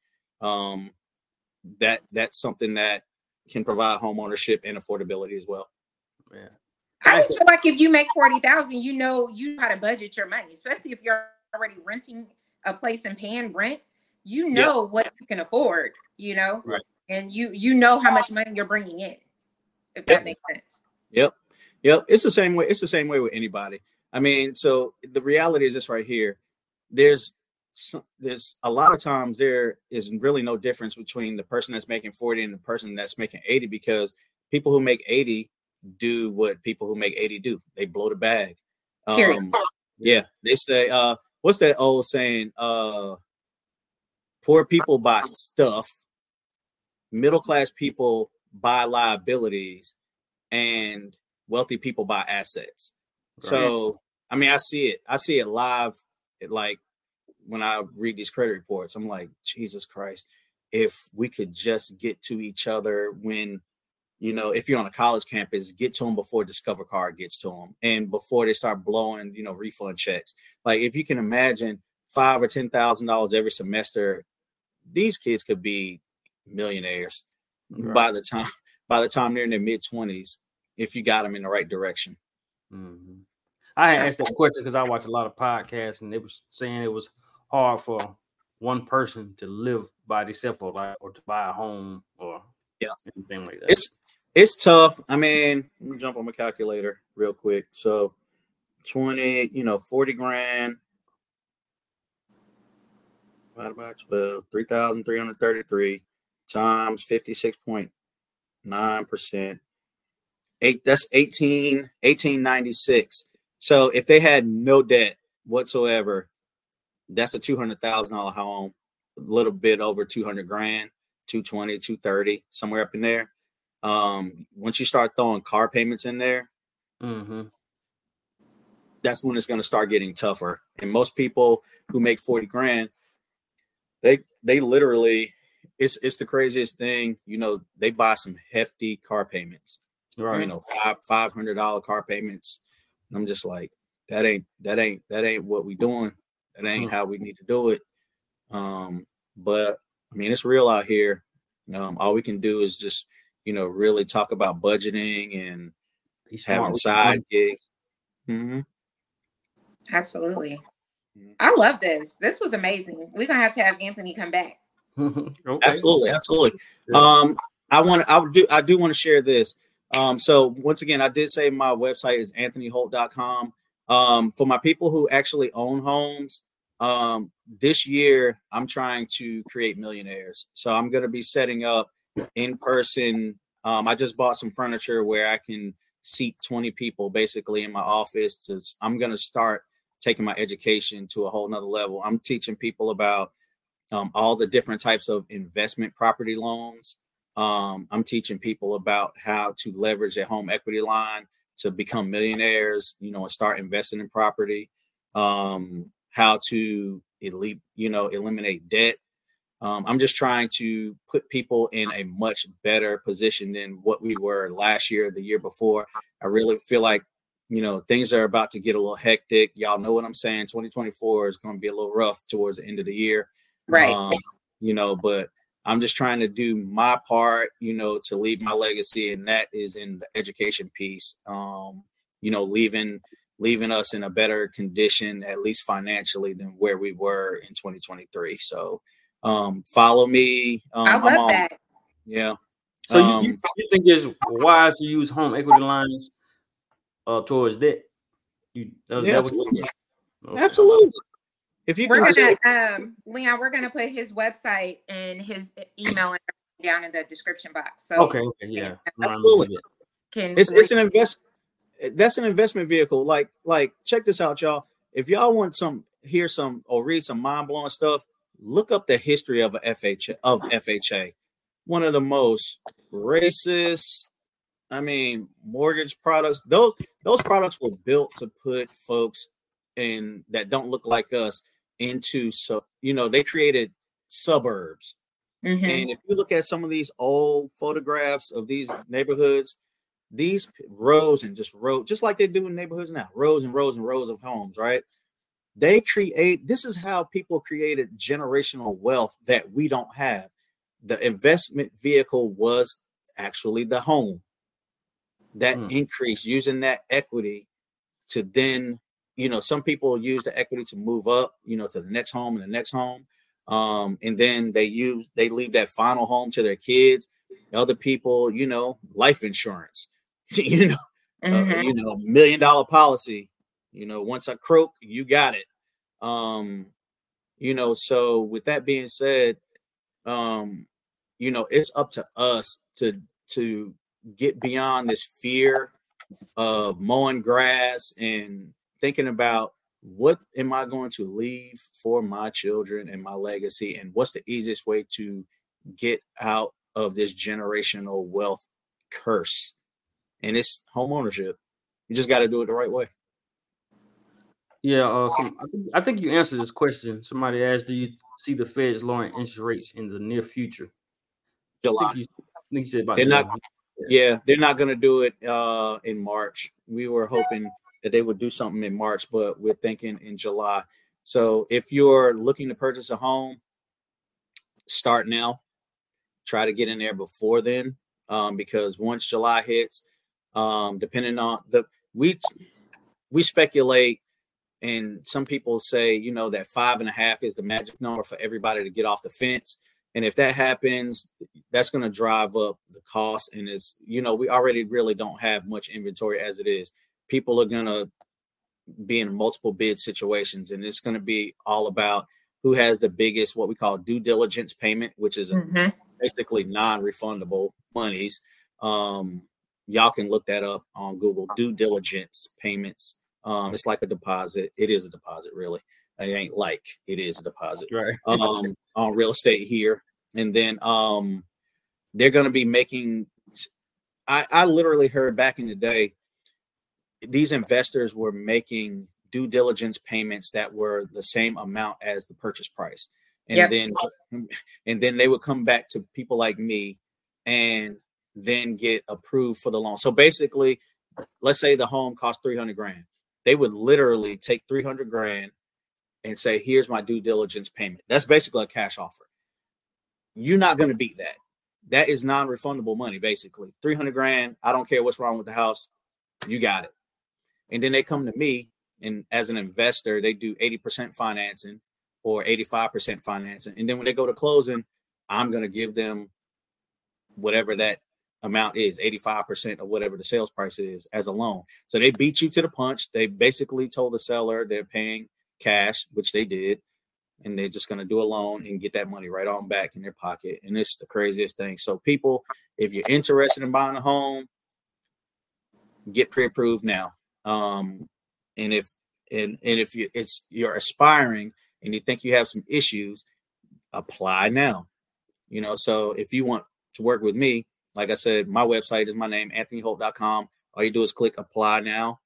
That's something that can provide home ownership and affordability as well. Yeah. I just feel like if you make 40,000, you know how to budget your money, especially if you're already renting a place and paying rent. What you can afford, right. And you know how much money you're bringing in, if that makes sense. Yep. It's the same way. It's the same way with anybody. I mean, so the reality is this right here. There's a lot of times there is really no difference between the person that's making 40 and the person that's making 80, because people who make 80 do what people who make 80 do. They blow the bag. Yeah. They say, what's that old saying? Poor people buy stuff. Middle class people buy liabilities, and wealthy people buy assets. Right. So, I mean, I see it live. Like when I read these credit reports, I'm like, Jesus Christ, if we could just get to each other when, if you're on a college campus, get to them before Discover Card gets to them and before they start blowing, refund checks. Like if you can imagine $5,000 or $10,000 every semester, these kids could be millionaires Right. by the time they're in their mid-20s, if you got them in the right direction. Mm-hmm. I had asked that question because I watch a lot of podcasts, and they was saying it was hard for one person to live by themselves, or to buy a home or anything like that. It's tough. I mean, let me jump on my calculator real quick. So 20, 40 grand divided by 12, 3,333 times 56.9%. That's 1896. So if they had no debt whatsoever, that's a $200,000 home, a little bit over 200 grand, 220, 230, somewhere up in there. Once you start throwing car payments in there, that's when it's going to start getting tougher. And most people who make 40 grand, they literally, it's the craziest thing. They buy some hefty car payments, right? $500 car payments. And I'm just like, that ain't what we doing. That ain't how we need to do it. But I mean, it's real out here. All we can do is just, really talk about budgeting and having side gigs. Mm-hmm. Absolutely. I love this. This was amazing. We're gonna have to have Anthony come back. Okay. Absolutely. Yeah. I do want to share this. So once again, I did say my website is anthonyholt.com. For my people who actually own homes, this year I'm trying to create millionaires. So I'm going to be setting up in person. I just bought some furniture where I can seat 20 people basically in my office. I'm going to start taking my education to a whole nother level. I'm teaching people about all the different types of investment property loans. I'm teaching people about how to leverage their home equity line to become millionaires, and start investing in property, how to eliminate debt. I'm just trying to put people in a much better position than what we were last year, the year before. I really feel like, things are about to get a little hectic. Y'all know what I'm saying. 2024 is going to be a little rough towards the end of the year. Right. But I'm just trying to do my part, to leave my legacy. And that is in the education piece, leaving us in a better condition, at least financially, than where we were in 2023. So follow me. I love that. Yeah. So you think it's wise to use home equity lines towards debt? Absolutely. Okay. Absolutely. If you Leon, we're gonna put his website and his email down in the description box. So okay, yeah, absolutely. It's an that's an investment vehicle. Like check this out, y'all. If y'all want hear some or read some mind-blowing stuff, look up the history of FHA. One of the most racist, mortgage products. Those products were built to put folks in that don't look like us into, they created suburbs. Mm-hmm. And if you look at some of these old photographs of these neighborhoods, these rows just like they do in neighborhoods now, rows and rows and rows of homes, right? This is how people created generational wealth that we don't have. The investment vehicle was actually the home. That increase, using that equity to then, some people use the equity to move up, to the next home and the next home. And then they leave that final home to their kids. Other people, life insurance, $1 million policy, once I croak, you got it. So with that being said, it's up to us to get beyond this fear of mowing grass and thinking about what am I going to leave for my children and my legacy, and what's the easiest way to get out of this generational wealth curse. And it's home ownership. You just got to do it the right way. Yeah, I think you answered this question. Somebody asked, do you see the Feds lowering interest rates in the near future? July. I think you said about they're not going to do it in March. We were hoping that they would do something in March, but we're thinking in July. So if you're looking to purchase a home, start now. try to get in there before then, because once July hits, depending on we speculate, and some people say, that 5.5 is the magic number for everybody to get off the fence. And if that happens, that's going to drive up the cost. And it's, we already really don't have much inventory as it is. People are going to be in multiple bid situations, and it's going to be all about who has the biggest, what we call due diligence payment, which is basically non-refundable monies. Y'all can look that up on Google, due diligence payments. It's like a deposit. It is a deposit, really. It ain't like, it is a deposit, right? On real estate here. And then they're going to be making, I literally heard back in the day, these investors were making due diligence payments that were the same amount as the purchase price. And then they would come back to people like me and then get approved for the loan. So basically, let's say the home cost $300,000. They would literally take $300,000 and say, here's my due diligence payment. That's basically a cash offer. You're not going to beat that. That is non-refundable money, basically. $300,000. I don't care what's wrong with the house. You got it. And then they come to me, and as an investor, they do 80% financing or 85% financing. And then when they go to closing, I'm going to give them whatever that amount is, 85% of whatever the sales price is, as a loan. So they beat you to the punch. They basically told the seller they're paying cash, which they did, and they're just going to do a loan and get that money right on back in their pocket. And it's the craziest thing. So people, if you're interested in buying a home, get pre-approved now. And if you're aspiring and you think you have some issues, apply now. So if you want to work with me, like I said, my website is my name, AnthonyHolt.com. All you do is click apply now.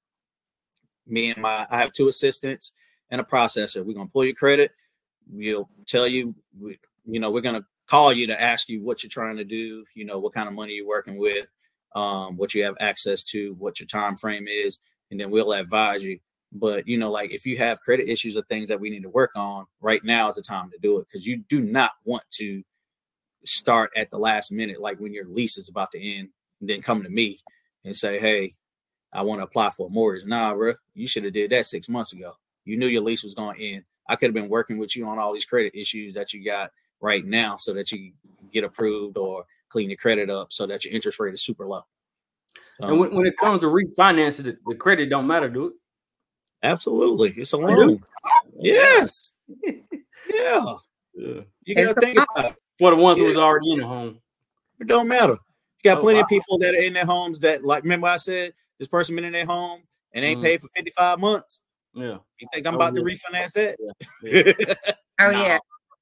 I have 2 assistants and a processor. We're going to pull your credit. We'll tell you, we're going to call you to ask you what you're trying to do, what kind of money you're working with, what you have access to, what your time frame is, and then we'll advise you. But, like if you have credit issues or things that we need to work on, right now is the time to do it, because you do not want to start at the last minute, like when your lease is about to end, and then come to me and say, hey, I want to apply for a mortgage. Nah, bro, you should have did that 6 months ago. You knew your lease was going to end. I could have been working with you on all these credit issues that you got right now so that you get approved or clean your credit up so that your interest rate is super low. And when it comes to refinancing, the credit don't matter, do it? Absolutely. It's a loan. Yes. Yeah. You got to think about it. For the ones who was already in the home. It don't matter. You got plenty of people that are in their homes that, like, remember I said this person been in their home and ain't paid for 55 months. Yeah. You think I'm about to refinance that? Yeah. Oh, yeah.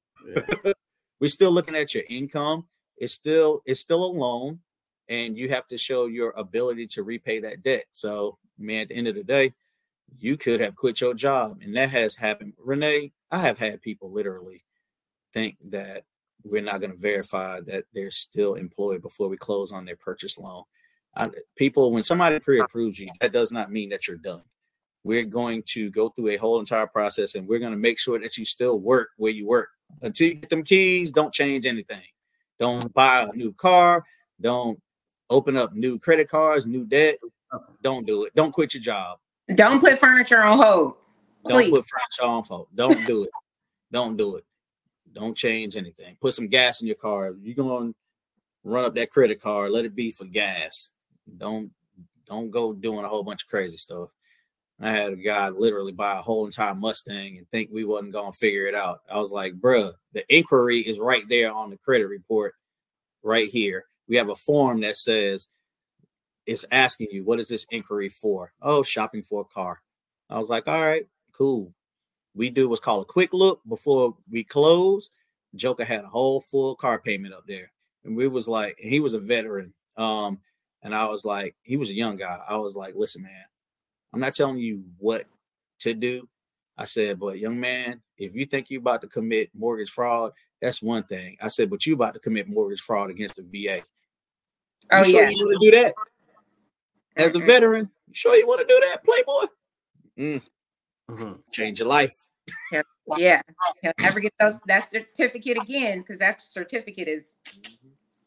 We're still looking at your income. It's still a loan, and you have to show your ability to repay that debt. So, man, at the end of the day, you could have quit your job, and that has happened. Renee, I have had people literally think that we're not going to verify that they're still employed before we close on their purchase loan. People, when somebody pre-approves you, that does not mean that you're done. We're going to go through a whole entire process, and we're going to make sure that you still work where you work. Until you get them keys, don't change anything. Don't buy a new car. Don't open up new credit cards, new debt. Don't do it. Don't quit your job. Don't put furniture on hold. Don't put furniture on hold. Don't do it. Don't do it. Don't change anything. Put some gas in your car. You're going to run up that credit card. Let it be for gas. Don't go doing a whole bunch of crazy stuff. I had a guy literally buy a whole entire Mustang and think we wasn't going to figure it out. I was like, bruh, the inquiry is right there on the credit report right here. We have a form that says it's asking you, what is this inquiry for? Oh, shopping for a car. I was like, all right, cool. We do what's called a quick look before we close. Joker had a whole full car payment up there. And we was like, he was a veteran. And I was like, he was a young guy. I was like, listen, man, I'm not telling you what to do. I said, but young man, if you think you're about to commit mortgage fraud, that's one thing. I said, but you about to commit mortgage fraud against the VA. Oh, you sure you want to do that? As a veteran, you sure you want to do that, Playboy? Change your life. Yeah. He'll never get that certificate again, because that certificate is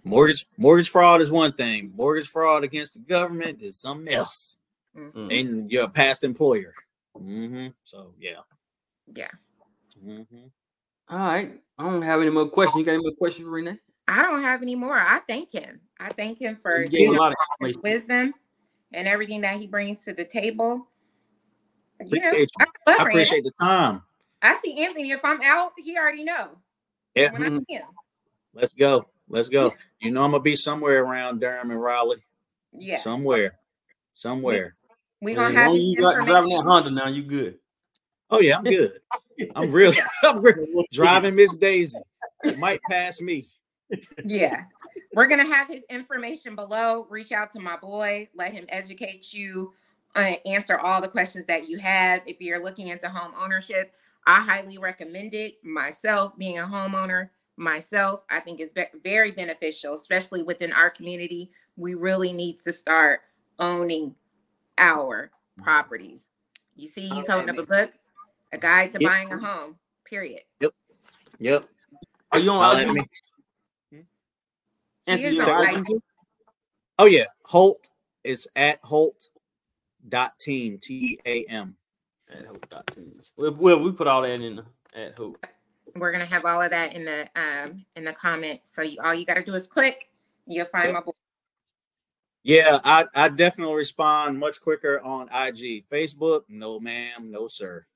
Mortgage fraud is one thing. Mortgage fraud against the government is something else. Mm-hmm. And you're a past employer. Mm-hmm. So yeah. Mm-hmm. All right. I don't have any more questions. You got any more questions, Renee? I don't have any more. I thank him. I thank him for a lot of his wisdom and everything that he brings to the table. I appreciate the time. I see Anthony. If I'm out, he already know. Yeah. Let's go. You know I'm gonna be somewhere around Durham and Raleigh. Yeah. Somewhere. We gonna have you got driving that Honda now. You good? Oh yeah, I'm good. I'm really driving Miss Daisy. You might pass me. Yeah. We're gonna have his information below. Reach out to my boy. Let him educate you. Answer all the questions that you have. If you're looking into home ownership, I highly recommend it. Myself, being a homeowner myself, I think it's very beneficial, especially within our community. We really need to start owning our properties. You see, he's holding up a book, A Guide to Buying a Home, period. Yep. Are you on IG? He is on IG. Oh yeah. Holt is at Holt.team, TEAM. At Holt.team. We put all that in at Holt. We're gonna have all of that in the comments. So all you gotta do is click. You'll find my boy. Yeah, I definitely respond much quicker on IG. Facebook, no ma'am, no sir.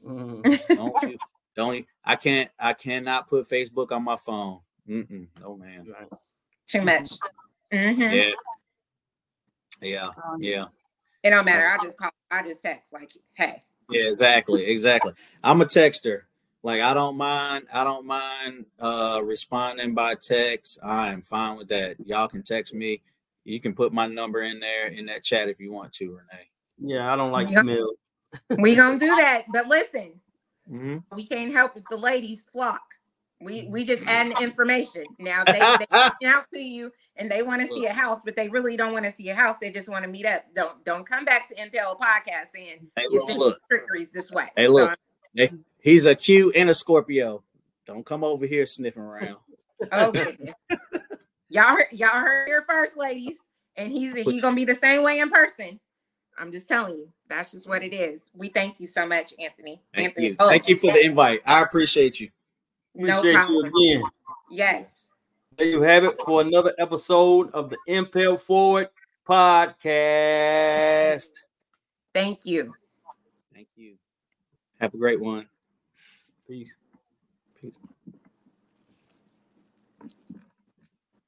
Don't. I cannot put Facebook on my phone. No ma'am. Too much. Mm-hmm. Yeah. It don't matter. I just text like, hey. Yeah, exactly. I'm a texter. Like I don't mind responding by text. I am fine with that. Y'all can text me. You can put my number in there in that chat if you want to, Renee. Yeah, I don't like emails. We gonna do that, but listen, we can't help if the ladies flock. We just adding information. Now they out to you and they want to see a house, but they really don't want to see a house. They just want to meet up. Don't come back to MPL podcast saying trickeries this way. Hey, look, he's a Q and a Scorpio. Don't come over here sniffing around. Okay. Y'all heard here first, ladies. And he's gonna be the same way in person. I'm just telling you, that's just what it is. We thank you so much, Anthony. Thank you for the invite. I appreciate you. Appreciate you again. Yes. There you have it for another episode of the Impel Forward podcast. Thank you. Have a great one. Peace.